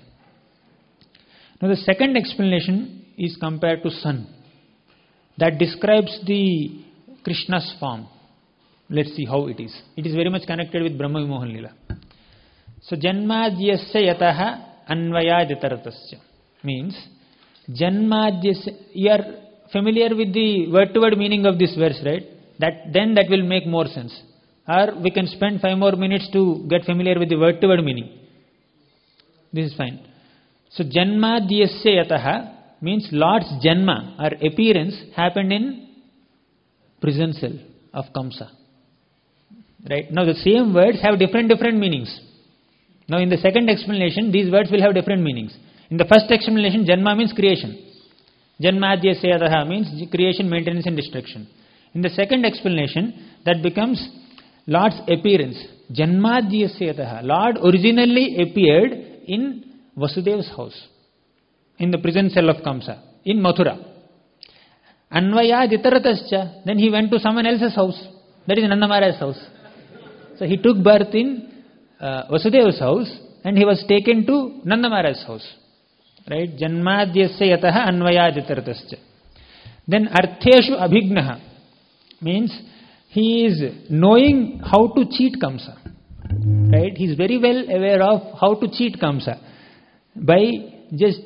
Now the second explanation is compared to sun. That describes the Krishna's form. Let's see how it is. It is very much connected with Brahma Vimohan Lila. So Janmadhyasya yataha anvayaditaratasya means Janmadhyasya. You are familiar with the word-to-word meaning of this verse, right? That will make more sense. Or we can spend 5 more minutes to get familiar with the word-to-word meaning. This is fine. So Janmadhyasya yataha means Lord's Janma or appearance happened in prison cell of Kamsa. Right? Now the same words have different meanings. Now in the second explanation, these words will have different meanings. In the first explanation, Janma means creation. Janmadhyasya yataha means creation, maintenance and destruction. In the second explanation, that becomes Lord's appearance. Janmadhyasya yataha. Lord originally appeared in Vasudeva's house, in the prison cell of Kamsa, in Mathura. Anvayaditaratascha, then he went to someone else's house, that is Nanda Maharaj's house. So he took birth in Vasudeva's house and he was taken to Nanda Maharaj's house. Right? Janmadhyasya yataha anvayaditaratascha. Then artheshu abhignaha means he is knowing how to cheat Kamsa. Right? He is very well aware of how to cheat Kamsa by just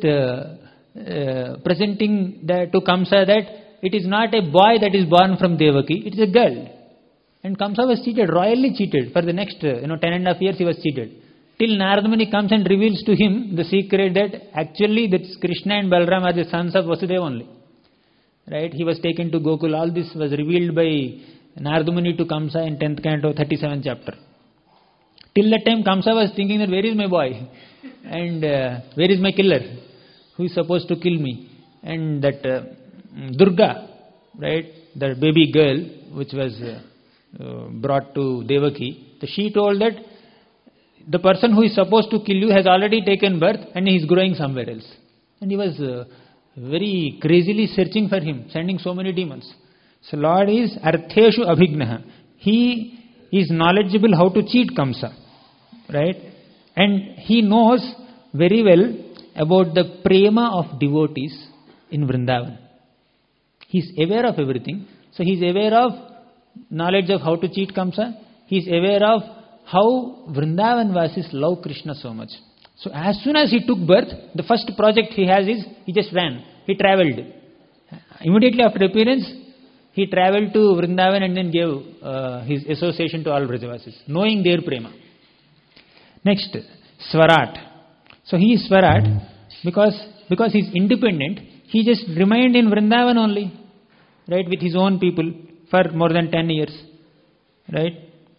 presenting to Kamsa that it is not a boy that is born from Devaki, it is a girl. And Kamsa was cheated, royally cheated. For the next 10.5 years he was cheated. Till Narada Muni comes and reveals to him the secret that actually that Krishna and Balaram are the sons of Vasudeva only. Right? He was taken to Gokul. All this was revealed by Narada Muni to Kamsa in 10th canto, 37th chapter. Till that time Kamsa was thinking that where is my boy? And where is my killer? Who is supposed to kill me? And that Durga, right, the baby girl which was brought to Devaki, so she told that the person who is supposed to kill you has already taken birth and he is growing somewhere else. And he was very crazily searching for him, sending so many demons. So Lord is artheshu abhignaha. He is knowledgeable how to cheat Kamsa. Right? And he knows very well about the prema of devotees in Vrindavan. He is aware of everything. So he is aware of knowledge of how to cheat Kamsa. He is aware of how Vrindavan Vasis love Krishna so much. So as soon as he took birth, the first project he has is, he just ran. He travelled. Immediately after appearance, he travelled to Vrindavan and then gave his association to all Vrajavasis, knowing their prema. Next, Swarat. So he is Swarat because he is independent. He just remained in Vrindavan only, right, with his own people for more than 10 years, right?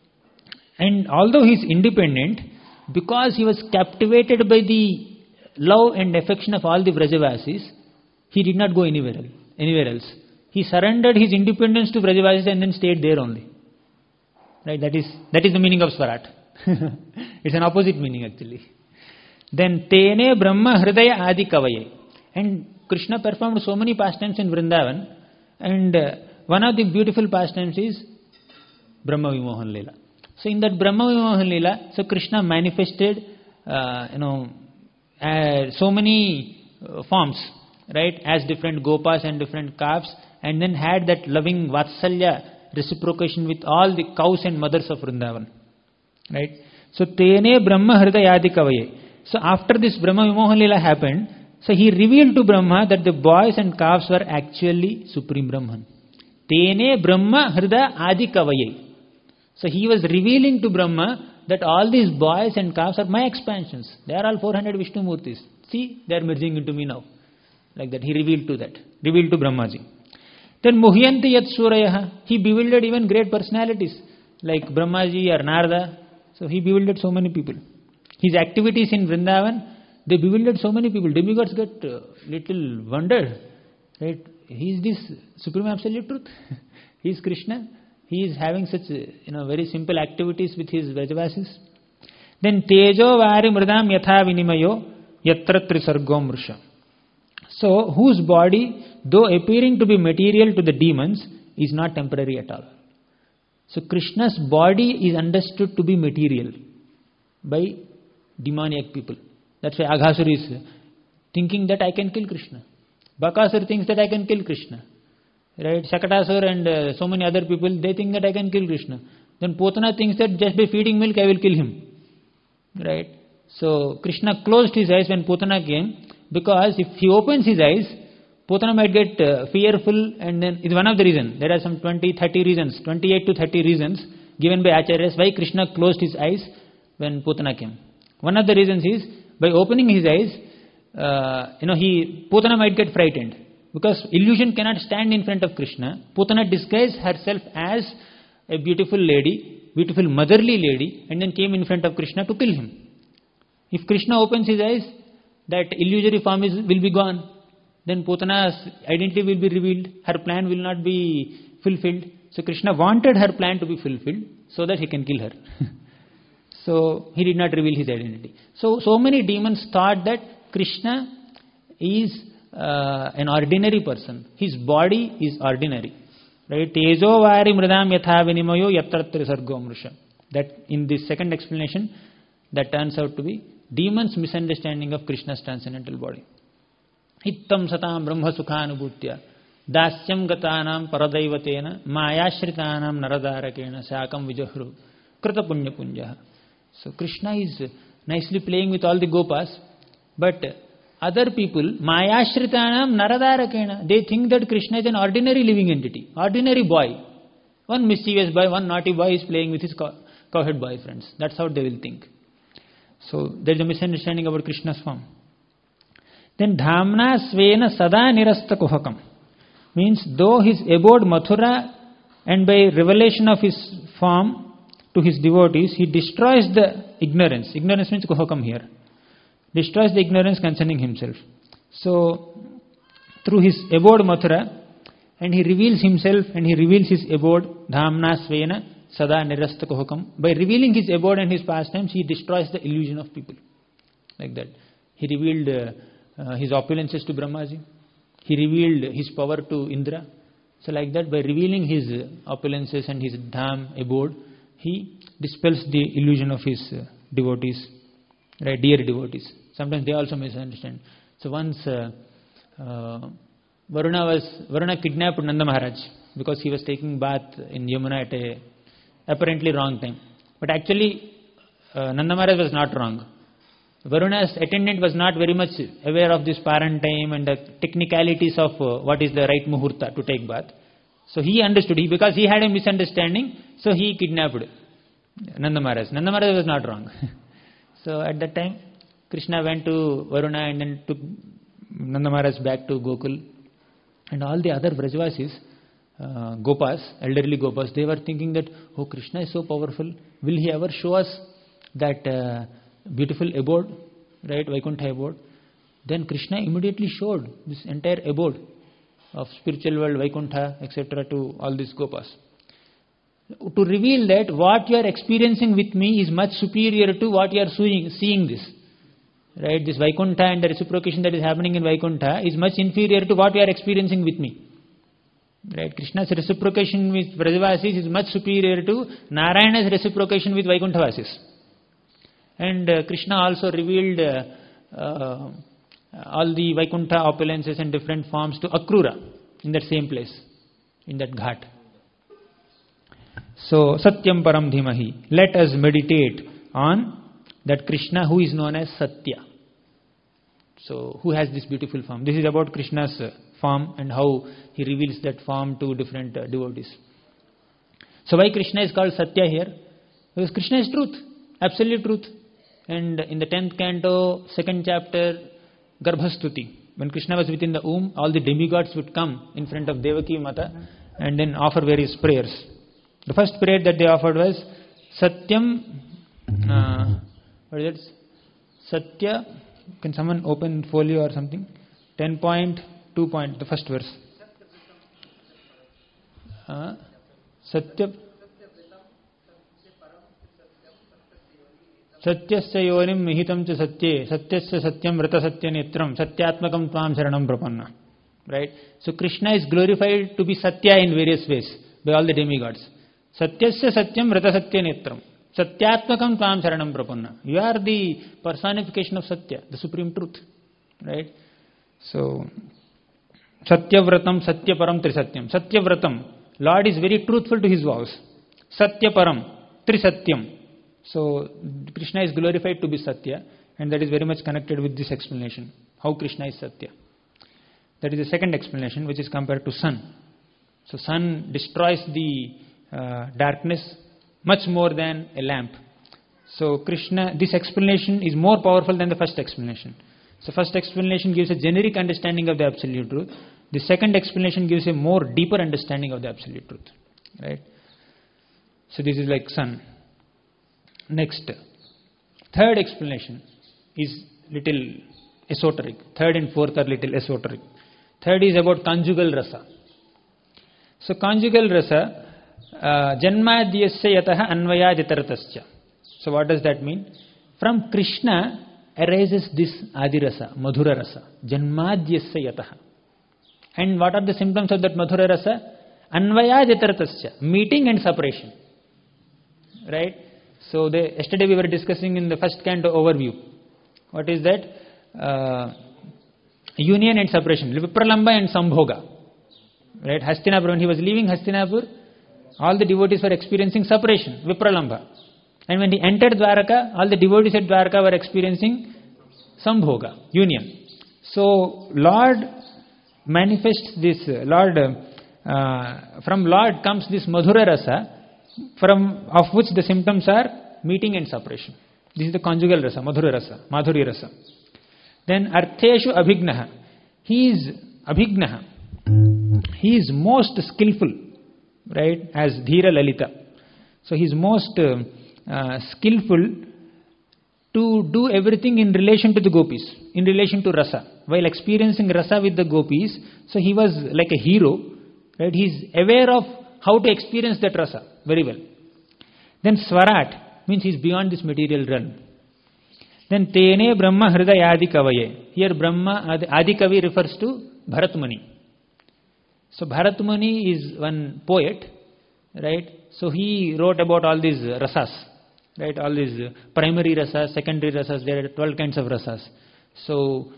And although he is independent, because he was captivated by the love and affection of all the Vrajavasis, he did not go anywhere else. He surrendered his independence to Vrajavasis and then stayed there only. Right? That is the meaning of Swarat. It's an opposite meaning actually. Then Tene Brahma Hridaya Adi Kavaye. And Krishna performed so many pastimes in Vrindavan, and one of the beautiful pastimes is Brahma Vimohan Leela. So in that Brahma Vimohan Leela, so Krishna manifested so many forms, right, as different gopas and different calves, and then had that loving Vatsalya reciprocation with all the cows and mothers of Vrindavan. Right? So Tene Brahma Hridayadi Kavaye. So after this Brahma Vimohan Leela happened, so he revealed to Brahma that the boys and calves were actually Supreme Brahman. Tene Brahma Hridaya Adi Kavaye. So he was revealing to Brahma that all these boys and calves are my expansions. They are all 400 Vishnu Murtis. See, they are merging into me now. Like that, he revealed to Brahmaji. Then Muhyanti Yat Surayah, he bewildered even great personalities like Brahmaji or Narada. So he bewildered so many people. His activities in Vrindavan, they bewildered so many people. Demigods got little wondered. Right? He is this Supreme Absolute Truth. He is Krishna. He is having such very simple activities with his Vrajavasis. Then Tejo Vari Mridam Yatha Vinimayo Yatra Trisargo Mrisha. So whose body, though appearing to be material to the demons, is not temporary at all. So Krishna's body is understood to be material by demoniac people. That's why Aghasur is thinking that I can kill Krishna. Bakasur thinks that I can kill Krishna. Right? Shakatasur and so many other people, they think that I can kill Krishna. Then Putana thinks that just by feeding milk I will kill him. Right? So Krishna closed his eyes when Putana came, because if he opens his eyes, Putana might get fearful, and then it's one of the reasons. There are some 20-30 reasons, 28 to 30 reasons given by Acharyas why Krishna closed his eyes when Putana came. One of the reasons is, by opening his eyes, Putana might get frightened, because illusion cannot stand in front of Krishna. Putana disguised herself as a beautiful lady, beautiful motherly lady, and then came in front of Krishna to kill him. If Krishna opens his eyes, that illusory form will be gone. Then Putana's identity will be revealed. Her plan will not be fulfilled. So Krishna wanted her plan to be fulfilled so that he can kill her. So he did not reveal his identity. So many demons thought that Krishna is an ordinary person. His body is ordinary. Right? Tejo vari mridam yatha vinimayo yatratra sargo mrisha. That in this second explanation, that turns out to be demons' misunderstanding of Krishna's transcendental body. Ittam satam brahma sukhanubhutya dasyam gatanam paradaivatena mayashritanam naradarakena sakam vijahru krita punya punjaha. So Krishna is nicely playing with all the gopas, but other people, mayashritanam naradarakena, they think that Krishna is an ordinary living entity, ordinary boy. One mischievous boy, one naughty boy is playing with his cowhead boyfriends. That's how they will think. So there is a misunderstanding about Krishna's form. Then Dhamna Svena Sada Nirasta Kuhakam means, though his abode Mathura, and by revelation of his form to his devotees, he destroys the ignorance. Ignorance means Kuhakam here. Destroys the ignorance concerning himself. So through his abode Mathura, and he reveals himself and he reveals his abode Dhamna Svena Sada Nirasta Kuhakam. By revealing his abode and his pastimes, he destroys the illusion of people. Like that. He revealed his opulences to Brahmaji. He revealed his power to Indra. So like that, by revealing his opulences and his dham abode, he dispels the illusion of his devotees, right? Dear devotees. Sometimes they also misunderstand. So once Varuna kidnapped Nanda Maharaj because he was taking bath in Yamuna at a apparently wrong time. But actually, Nanda Maharaj was not wrong. Varuna's attendant was not very much aware of this paran time and the technicalities of what is the right muhurta to take bath. So he understood, because he had a misunderstanding, so he kidnapped Nanda Maharaj. Nanda Maharaj was not wrong. So at that time, Krishna went to Varuna and then took Nanda Maharaj back to Gokul. And all the other Vrajavasis, Gopas, elderly Gopas, they were thinking that, oh, Krishna is so powerful, will he ever show us that beautiful abode, right, Vaikuntha abode? Then Krishna immediately showed this entire abode of spiritual world, Vaikuntha, etc. to all these Gopas. To reveal that what you are experiencing with me is much superior to what you are seeing this. Right, this Vaikuntha and the reciprocation that is happening in Vaikuntha is much inferior to what you are experiencing with me. Right, Krishna's reciprocation with Vrajavasis is much superior to Narayana's reciprocation with Vaikuntha-vasis. And Krishna also revealed all the Vaikuntha opulences and different forms to Akrura in that same place, in that ghat. So, Satyam Param Dhimahi. Let us meditate on that Krishna who is known as Satya. So, who has this beautiful form? This is about Krishna's form and how he reveals that form to different devotees. So, why Krishna is called Satya here? Because Krishna is truth, absolute truth. And in the 10th canto, 2nd chapter, Garbhastuti, when Krishna was within the womb, all the demigods would come in front of Devaki Mata and then offer various prayers. The first prayer that they offered was Satyam, what is it? Satya, can someone open folio or something? 10.2 point, the first verse. Satya Satyasya yonim mihitam cha satye satyasya satyam vrata satya netram satyatmakam tvam sharanam prapanna. Right? So Krishna is glorified to be Satya in various ways by all the demigods. Satyasya satyam vrata satya netram satyatmakam tvam sharanam prapanna. You are the personification of Satya, the supreme truth. Right? So Satyavratam Satyaparam Trisatyam. Satyavratam, Lord is very truthful to his vows. Satyaparam Trisatyam. So Krishna is glorified to be Satya, and that is very much connected with this explanation, how Krishna is Satya. That is the second explanation, which is compared to sun. So sun destroys the darkness much more than a lamp. So Krishna, this explanation is more powerful than the first explanation. So first explanation gives a generic understanding of the absolute truth. The second explanation gives a more deeper understanding of the absolute truth. Right? So this is like sun. Next, third explanation is little esoteric. Third and fourth are little esoteric. Third is about conjugal rasa. So conjugal rasa, janmadhyasya yataha anvayajitaratascha. So what does that mean? From Krishna arises this adi rasa, madhura rasa. Janmadhyasya yataha. And what are the symptoms of that madhura rasa? Anvayajitaratascha, meeting and separation. Right? So yesterday we were discussing in the first canto overview. What is that? Union and separation. Vipralamba and Sambhoga. Right? Hastinapur, when he was leaving Hastinapur, all the devotees were experiencing separation, Vipralamba. And when he entered Dwaraka, all the devotees at Dwaraka were experiencing Sambhoga, union. So Lord manifests this, from Lord comes this Madhura Rasa, of which the symptoms are meeting and separation. This is the conjugal rasa, Madhura rasa, Madhuri rasa. Then Artheshu Abhignaha. He is Abhignaha. He is most skillful, right, as Dhira Lalita. So he is most skillful to do everything in relation to the gopis, in relation to rasa. While experiencing rasa with the gopis, so he was like a hero, right? He is aware of how to experience that rasa very well. Then Swarat means he is beyond this material realm. Then Tene Brahma Hridaya Adi Kavaye. Here Brahma Adi Kavi refers to Bharatmuni. So Bharatmuni is one poet, right? So he wrote about all these rasas, right? All these primary rasas, secondary rasas. There are 12 kinds of rasas. So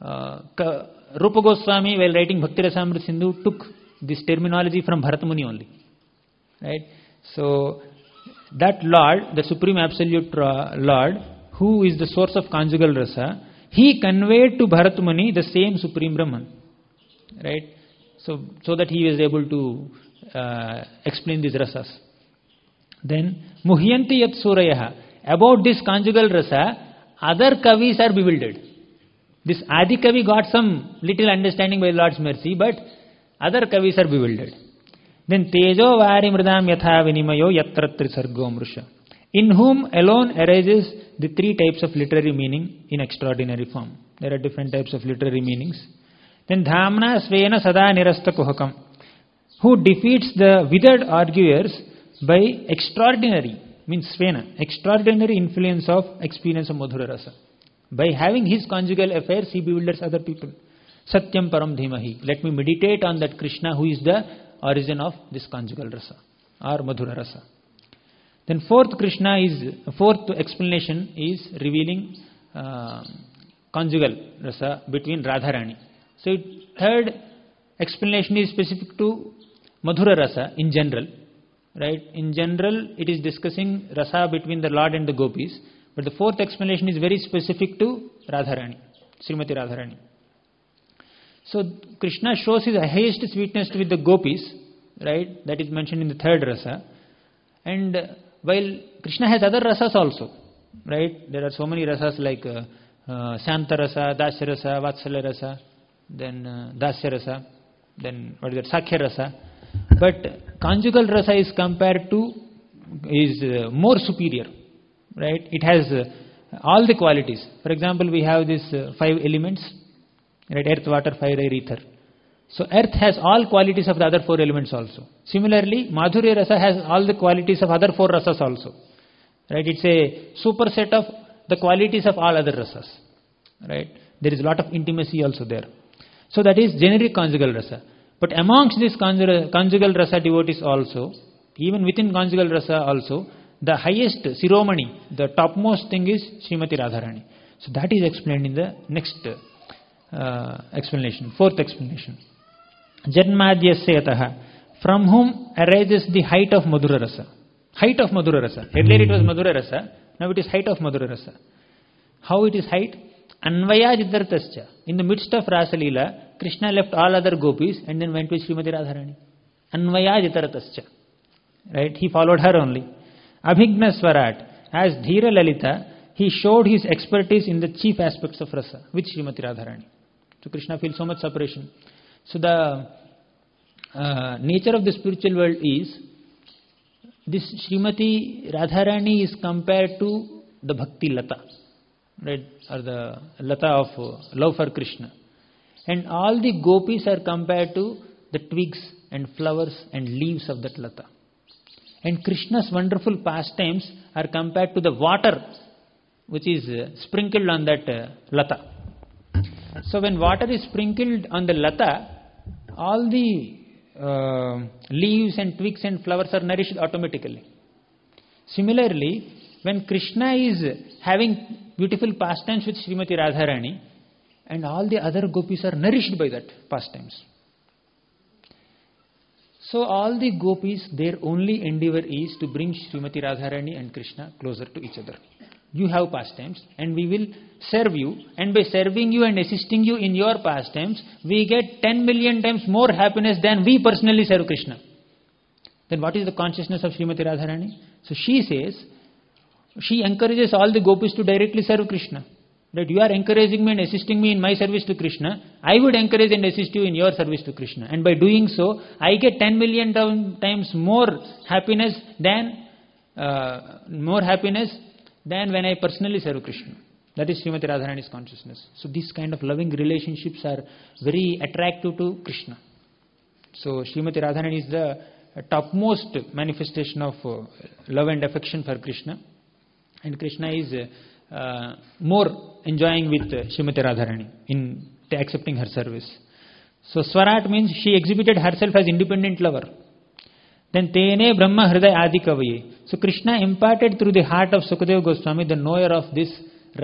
Rupa Goswami, while writing Bhakti Rasamrita Sindhu, took this terminology from Bharatmuni only, right? So that Lord, the Supreme Absolute Lord, who is the source of conjugal rasa, he conveyed to Bharatmuni the same Supreme Brahman, right? So that he was able to explain these rasas. Then Muhyanti Yat Surayaha. About this conjugal rasa, other kavis are bewildered. This Adi Kavi got some little understanding by Lord's mercy, but other kavis are bewildered. Then Tejo Vari Mridam Yatha Vinimayo Yatra Trisargo Mrusha. In whom alone arises the three types of literary meaning in extraordinary form. There are different types of literary meanings. Then Dhamna Svena Sada Nirasta Kuhakam. Who defeats the withered arguers by extraordinary, means Svena, extraordinary influence of experience of Madhura Rasa. By having his conjugal affairs, he bewilders other people. Satyam Param Dhimahi. Let me meditate on that Krishna who is the origin of this conjugal rasa or Madhura rasa. Then fourth explanation is revealing conjugal rasa between Radharani. So third explanation is specific to Madhura rasa in general. Right? In general, it is discussing rasa between the Lord and the gopis. But the fourth explanation is very specific to Radharani, Srimati Radharani. So Krishna shows his highest sweetness with the gopis, right? That is mentioned in the third rasa. And while Krishna has other rasas also, right? There are so many rasas like Shanta rasa, Dasya rasa, Vatsalya rasa, then Dasya Rasa, then what is that, Sakhya Rasa. But conjugal rasa is compared to, is more superior, right? It has all the qualities. For example, we have these 5 elements, right? Earth, water, fire, air, ether. So earth has all qualities of the other 4 elements also. Similarly, Madhurya Rasa has all the qualities of other 4 rasas also. Right? It's a superset of the qualities of all other rasas. Right? There is a lot of intimacy also there. So that is generic conjugal rasa. But amongst these conjugal rasa devotees also, even within conjugal rasa also, the highest ceremony, the topmost thing is Srimati Radharani. So that is explained in the next explanation, 4th explanation. Janmadyasya, from whom arises the height of Madhura Rasa. Height of Madhura Rasa. Earlier it was Madhura Rasa, now it is height of Madhura Rasa. How it is height? Anvayajitartascha. In the midst of Rasa Leela, Krishna left all other gopis and then went with Srimati Radharani. Anvayajitartascha. Right? He followed her only. Abhigna Swarat. As Dhira Lalita, he showed his expertise in the chief aspects of Rasa with Srimati Radharani. So Krishna feels so much separation. So the nature of the spiritual world is, this Srimati Radharani is compared to the Bhakti Lata, right? Or the Lata of love for Krishna. And all the gopis are compared to the twigs and flowers and leaves of that Lata. And Krishna's wonderful pastimes are compared to the water which is sprinkled on that Lata. So when water is sprinkled on the Lata, all the leaves and twigs and flowers are nourished automatically. Similarly, when Krishna is having beautiful pastimes with Srimati Radharani, and all the other gopis are nourished by that pastimes. So all the gopis, their only endeavor is to bring Srimati Radharani and Krishna closer to each other. You have pastimes and we will serve you, and by serving you and assisting you in your pastimes, we get 10 million times more happiness than we personally serve Krishna. Then what is the consciousness of Srimati Radharani? So she says, she encourages all the gopis to directly serve Krishna. That you are encouraging me and assisting me in my service to Krishna, I would encourage and assist you in your service to Krishna. And by doing so, I get 10 million times more happiness than when I personally serve Krishna. That is Srimati Radharani's consciousness. So these kind of loving relationships are very attractive to Krishna. So Srimati Radharani is the topmost manifestation of love and affection for Krishna. And Krishna is more enjoying with Srimati Radharani in accepting her service. So Swarat means she exhibited herself as independent lover. Then Tene Brahma Hridaya Adi Kavaye. So Krishna imparted through the heart of Sukadeva Goswami the knower of this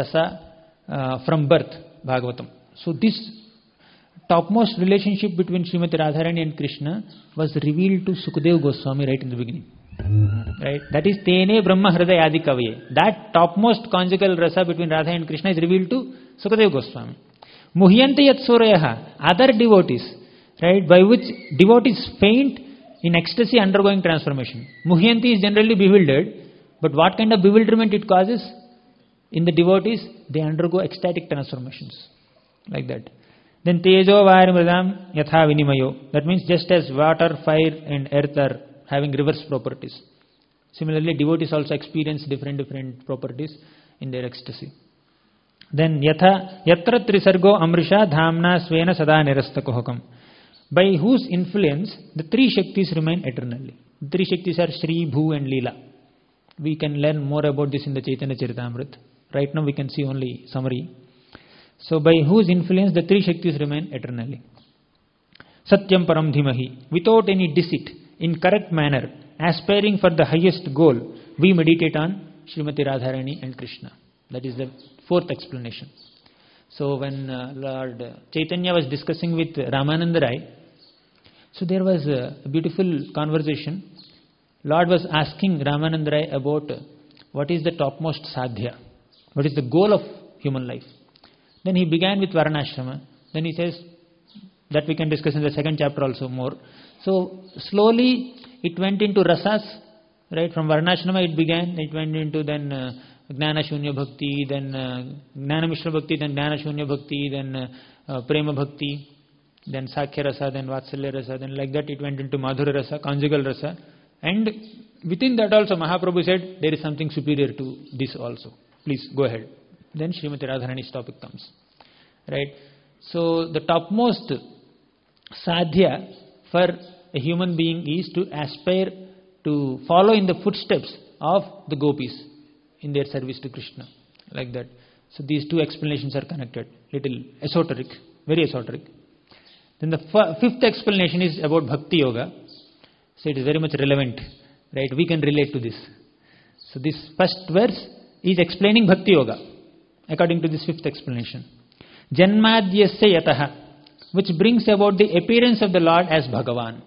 rasa from birth, Bhagavatam. So this topmost relationship between Srimati Radharani and Krishna was revealed to Sukadeva Goswami right in the beginning. Right? That is Tene Brahma Hridaya Adi Kavaye. That topmost conjugal rasa between Radha and Krishna is revealed to Sukadeva Goswami. Muhyanti Yat Surayaha. Other devotees, right, by which devotees faint in ecstasy undergoing transformation. Muhyanti is generally bewildered, but what kind of bewilderment it causes? In the devotees, they undergo ecstatic transformations. Like that. Then Tejo Vayar Mridam Yatha Vinimayo. That means just as water, fire and earth are having reverse properties. Similarly, devotees also experience different properties in their ecstasy. Then Yatha Yatra Trisargo Amrisha Dhamna Svena Sada Nirastakohakam. By whose influence the 3 Shaktis remain eternally. The 3 Shaktis are Shri, Bhu and Leela. We can learn more about this in the Chaitanya Charitamrita. Right now we can see only summary. So by whose influence the 3 Shaktis remain eternally. Satyam Param Dhimahi. Without any deceit, in correct manner, aspiring for the highest goal, we meditate on Srimati Radharani and Krishna. That is the 4th explanation. So when Lord Chaitanya was discussing with Ramananda Rai, so there was a beautiful conversation. Lord was asking Ramananda Rai about what is the topmost sadhya, what is the goal of human life. Then he began with Varanashrama. Then he says, that we can discuss in the 2nd chapter also more. So slowly it went into rasas, right? From Varanashrama it began, it went into then Gnana Shunya Bhakti, then Gnana Mishra Bhakti, then Gnana Shunya Bhakti, then Prema Bhakti, then Sakhya Rasa, then Vatsalya Rasa, then like that it went into Madhura Rasa, Conjugal Rasa. And within that also Mahaprabhu said there is something superior to this also. Please go ahead. Then Srimati Radharani's topic comes. Right? So the topmost sadhya for a human being is to aspire to follow in the footsteps of the gopis in their service to Krishna. Like that. So these two explanations are connected. Little esoteric, very esoteric. Then the fifth explanation is about Bhakti Yoga. So it is very much relevant. Right? We can relate to this. So this first verse is explaining Bhakti Yoga according to this fifth explanation. Janmadyasya yataha, which brings about the appearance of the Lord as Bhagavan.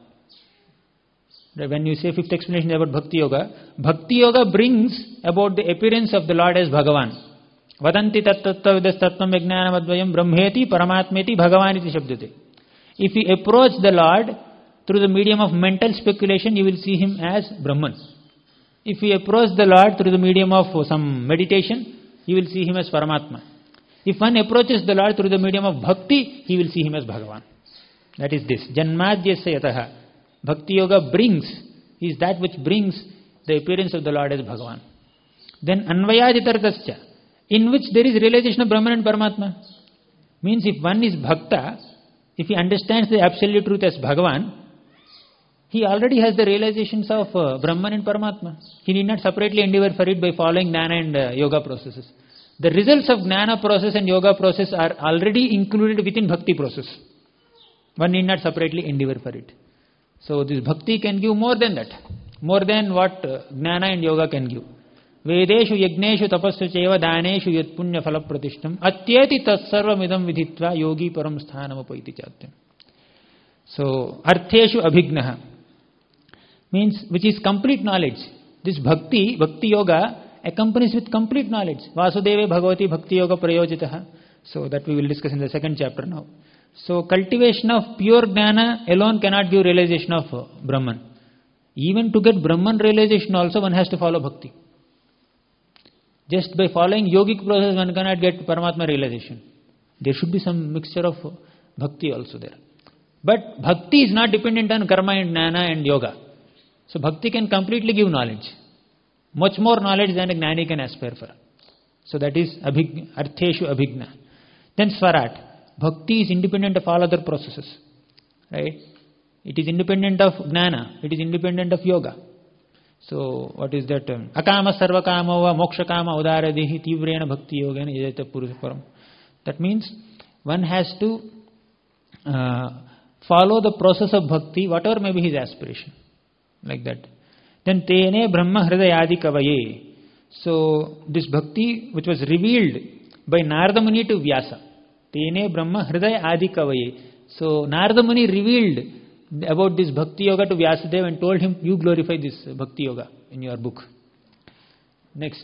When you say fifth explanation about Bhakti Yoga brings about the appearance of the Lord as Bhagavan. Vadanti tattvavidas tattvam vijnanam brahmeti paramatmeti bhagavan iti shabdate. If you approach the Lord through the medium of mental speculation, you will see Him as Brahman. If you approach the Lord through the medium of some meditation, you will see Him as Paramatma. If one approaches the Lord through the medium of bhakti, he will see Him as Bhagavan. That is this. Janmadyasya yataha. Bhakti Yoga is that which brings the appearance of the Lord as Bhagavan. Then Anvayaditartascha, in which there is realization of Brahman and Paramatma. Means if one is Bhakta, if he understands the absolute truth as Bhagavan, he already has the realizations of Brahman and Paramatma. He need not separately endeavor for it by following Jnana and Yoga processes. The results of Jnana process and Yoga process are already included within Bhakti process. One need not separately endeavor for it. So this Bhakti can give more than that. More than what Jnana and Yoga can give. Vedeshu yagneshu tapassu cheva daneshu yat punya phala pratishtam atyeti tatsarvamidam vidhitva yogi param sthanam apaiti chatyam. So artheshu abhignaha means which is complete knowledge. This Bhakti Yoga accompanies with complete knowledge. Vasudeve Bhagavati Bhakti Yoga Prayojitaha. So that we will discuss in the second chapter now. So cultivation of pure Jnana alone cannot give realization of Brahman. Even to get Brahman realization also one has to follow Bhakti. Just by following yogic process one cannot get Paramatma realization. There should be some mixture of Bhakti also there. But Bhakti is not dependent on Karma and Jnana and Yoga. So Bhakti can completely give knowledge. Much more knowledge than a Gnani can aspire for. So that is Artheshu Abhigna. Then Swarat. Bhakti is independent of all other processes. Right? It is independent of Jnana. It is independent of Yoga. So what is that? Akama sarvakama va mokshakama udaradihi tivrena bhakti yogena yajata purusaparam. That means one has to follow the process of bhakti, whatever may be his aspiration. Like that. Then Tene Brahma Hridayadi Kavaye. So this bhakti which was revealed by Narada Muni to Vyasa. Tene Brahma Hridayadi Kavaye. So Narada Muni revealed about this Bhakti Yoga to Vyasadeva and told him, you glorify this Bhakti Yoga in your book. Next.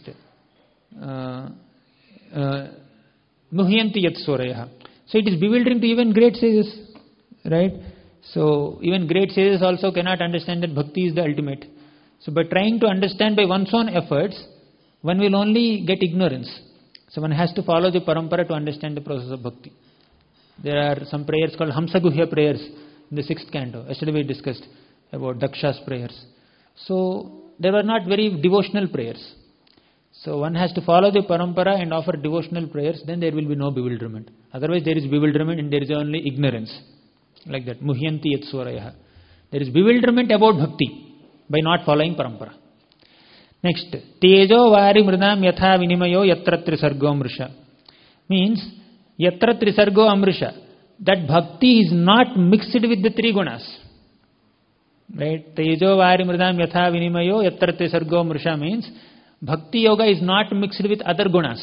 Muhyanti Yat Sorayaha. So it is bewildering to even great sages. Right? So even great sages also cannot understand that Bhakti is the ultimate. So by trying to understand by one's own efforts, one will only get ignorance. So one has to follow the parampara to understand the process of bhakti. There are some prayers called Hamsaguhya prayers in the 6th canto. Yesterday we discussed about Daksha's prayers. So they were not very devotional prayers. So one has to follow the parampara and offer devotional prayers, then there will be no bewilderment. Otherwise there is bewilderment and there is only ignorance. Like that. Muhyanti yat surayaha. There is bewilderment about bhakti by not following parampara. Next, tejo vari mridam yatha vinimayo yatra trisargo amrisha. Means, yatra trisargo amrisha. That bhakti is not mixed with the three gunas. Right? Tejo vari mridam yatha vinimayo yatra trisargo amrisha means, bhakti yoga is not mixed with other gunas.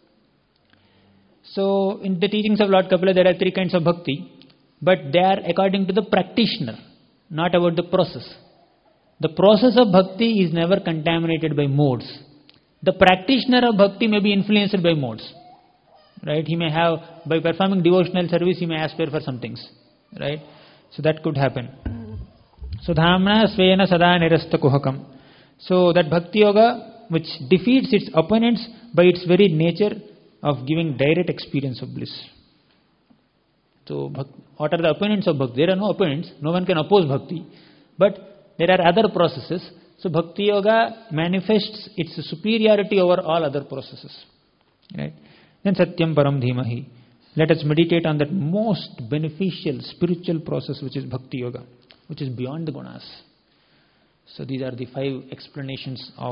So, in the teachings of Lord Kapila, there are 3 kinds of bhakti. But they are according to the practitioner, not about the process. The process of bhakti is never contaminated by modes. The practitioner of bhakti may be influenced by modes. Right? He may have, by performing devotional service, he may aspire for some things. Right? So that could happen. So dhamna svena sada nirasta kuhakam. So that bhakti yoga which defeats its opponents by its very nature of giving direct experience of bliss. So, what are the opponents of bhakti? There are no opponents. No one can oppose bhakti. But there are other processes. So, bhakti yoga manifests its superiority over all other processes. Right? Then Satyam Param Dhimahi. Let us meditate on that most beneficial spiritual process, which is bhakti yoga, which is beyond the gunas. So, these are the 5 explanations of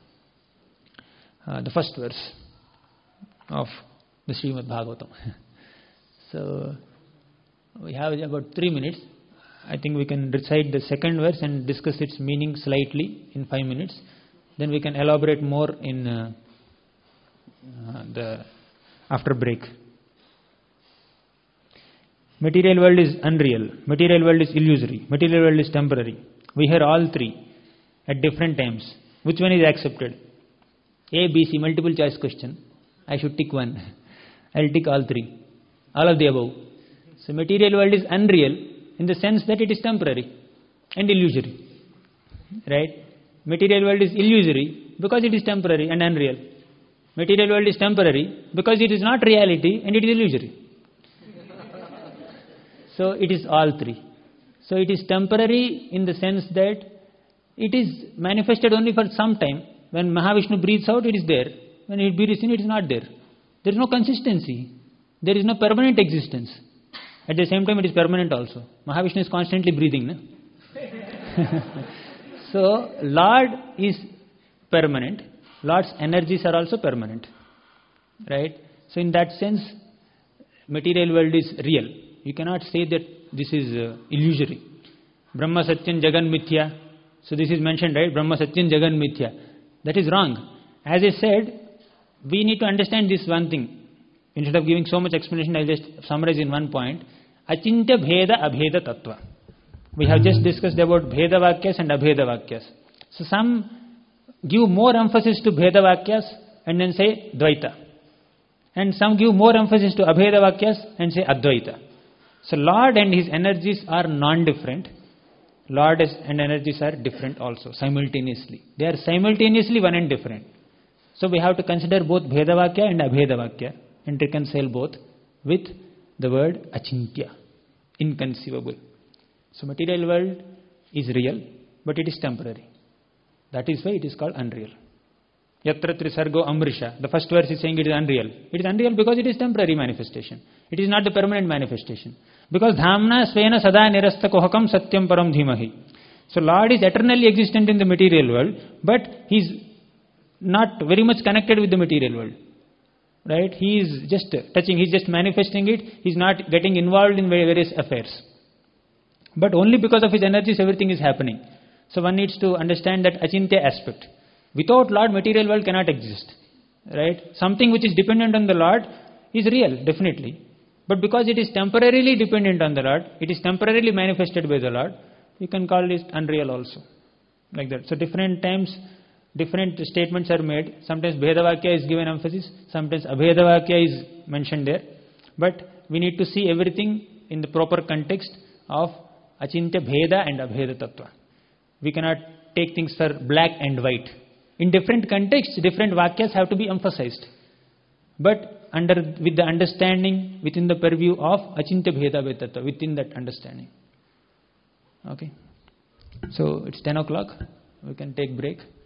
the first verse of the Srimad Bhagavatam. So, we have about 3 minutes. I think we can recite the second verse and discuss its meaning slightly in 5 minutes. Then we can elaborate more in the after break. Material world is unreal. Material world is illusory. Material world is temporary. We hear all 3 at different times. Which one is accepted? A, B, C, multiple choice question. I should tick one. I will tick all 3. All of the above. So material world is unreal in the sense that it is temporary and illusory. Right? Material world is illusory because it is temporary and unreal. Material world is temporary because it is not reality and it is illusory. So it is all 3. So it is temporary in the sense that it is manifested only for some time. When Mahavishnu breathes out, it is there. When he breathes in, it is not there. There is no consistency. There is no permanent existence. At the same time, it is permanent also. Mahavishnu is constantly breathing. No? So, Lord is permanent. Lord's energies are also permanent. Right? So, in that sense, material world is real. You cannot say that this is illusory. Brahma Satyan Jagan Mithya. So, this is mentioned, right? Brahma Satyan Jagan Mithya. That is wrong. As I said, we need to understand this one thing. Instead of giving so much explanation, I will just summarize in one point. Achintya Bheda Abheda Tattva. We have just discussed about Bheda Vakyas and Abheda Vakyas. So some give more emphasis to Bheda Vakyas and then say Dvaita. And some give more emphasis to Abheda Vakyas and say Advaita. So Lord and His energies are non-different. Lord and energies are different also, simultaneously. They are simultaneously one and different. So we have to consider both Bheda Vakya and Abheda Vakya and reconcile both with the word Achintya, inconceivable. So material world is real, but it is temporary. That is why it is called unreal. Yatra Trisargo Amrisha. The first verse is saying it is unreal. It is unreal because it is temporary manifestation. It is not the permanent manifestation. Because Dhamna Svena Sada Nirasta Kohakam Satyam Param Dhimahi. So Lord is eternally existent in the material world, but He is not very much connected with the material world. Right? He is just touching, He is just manifesting it. He is not getting involved in various affairs. But only because of His energies everything is happening. So one needs to understand that Achintya aspect. Without Lord, material world cannot exist. Right? Something which is dependent on the Lord is real, definitely. But because it is temporarily dependent on the Lord, it is temporarily manifested by the Lord, you can call it unreal also. Like that. So different times, different statements are made. Sometimes Bheda Vakya is given emphasis, sometimes Abheda Vakya is mentioned there. But we need to see everything in the proper context of Achintya Bheda and Abheda Tattva. We cannot take things for black and white. In different contexts, different Vakyas have to be emphasized. But with the understanding within the purview of Achintya Bheda Tattva, within that understanding. Okay. So it's 10 o'clock. We can take break.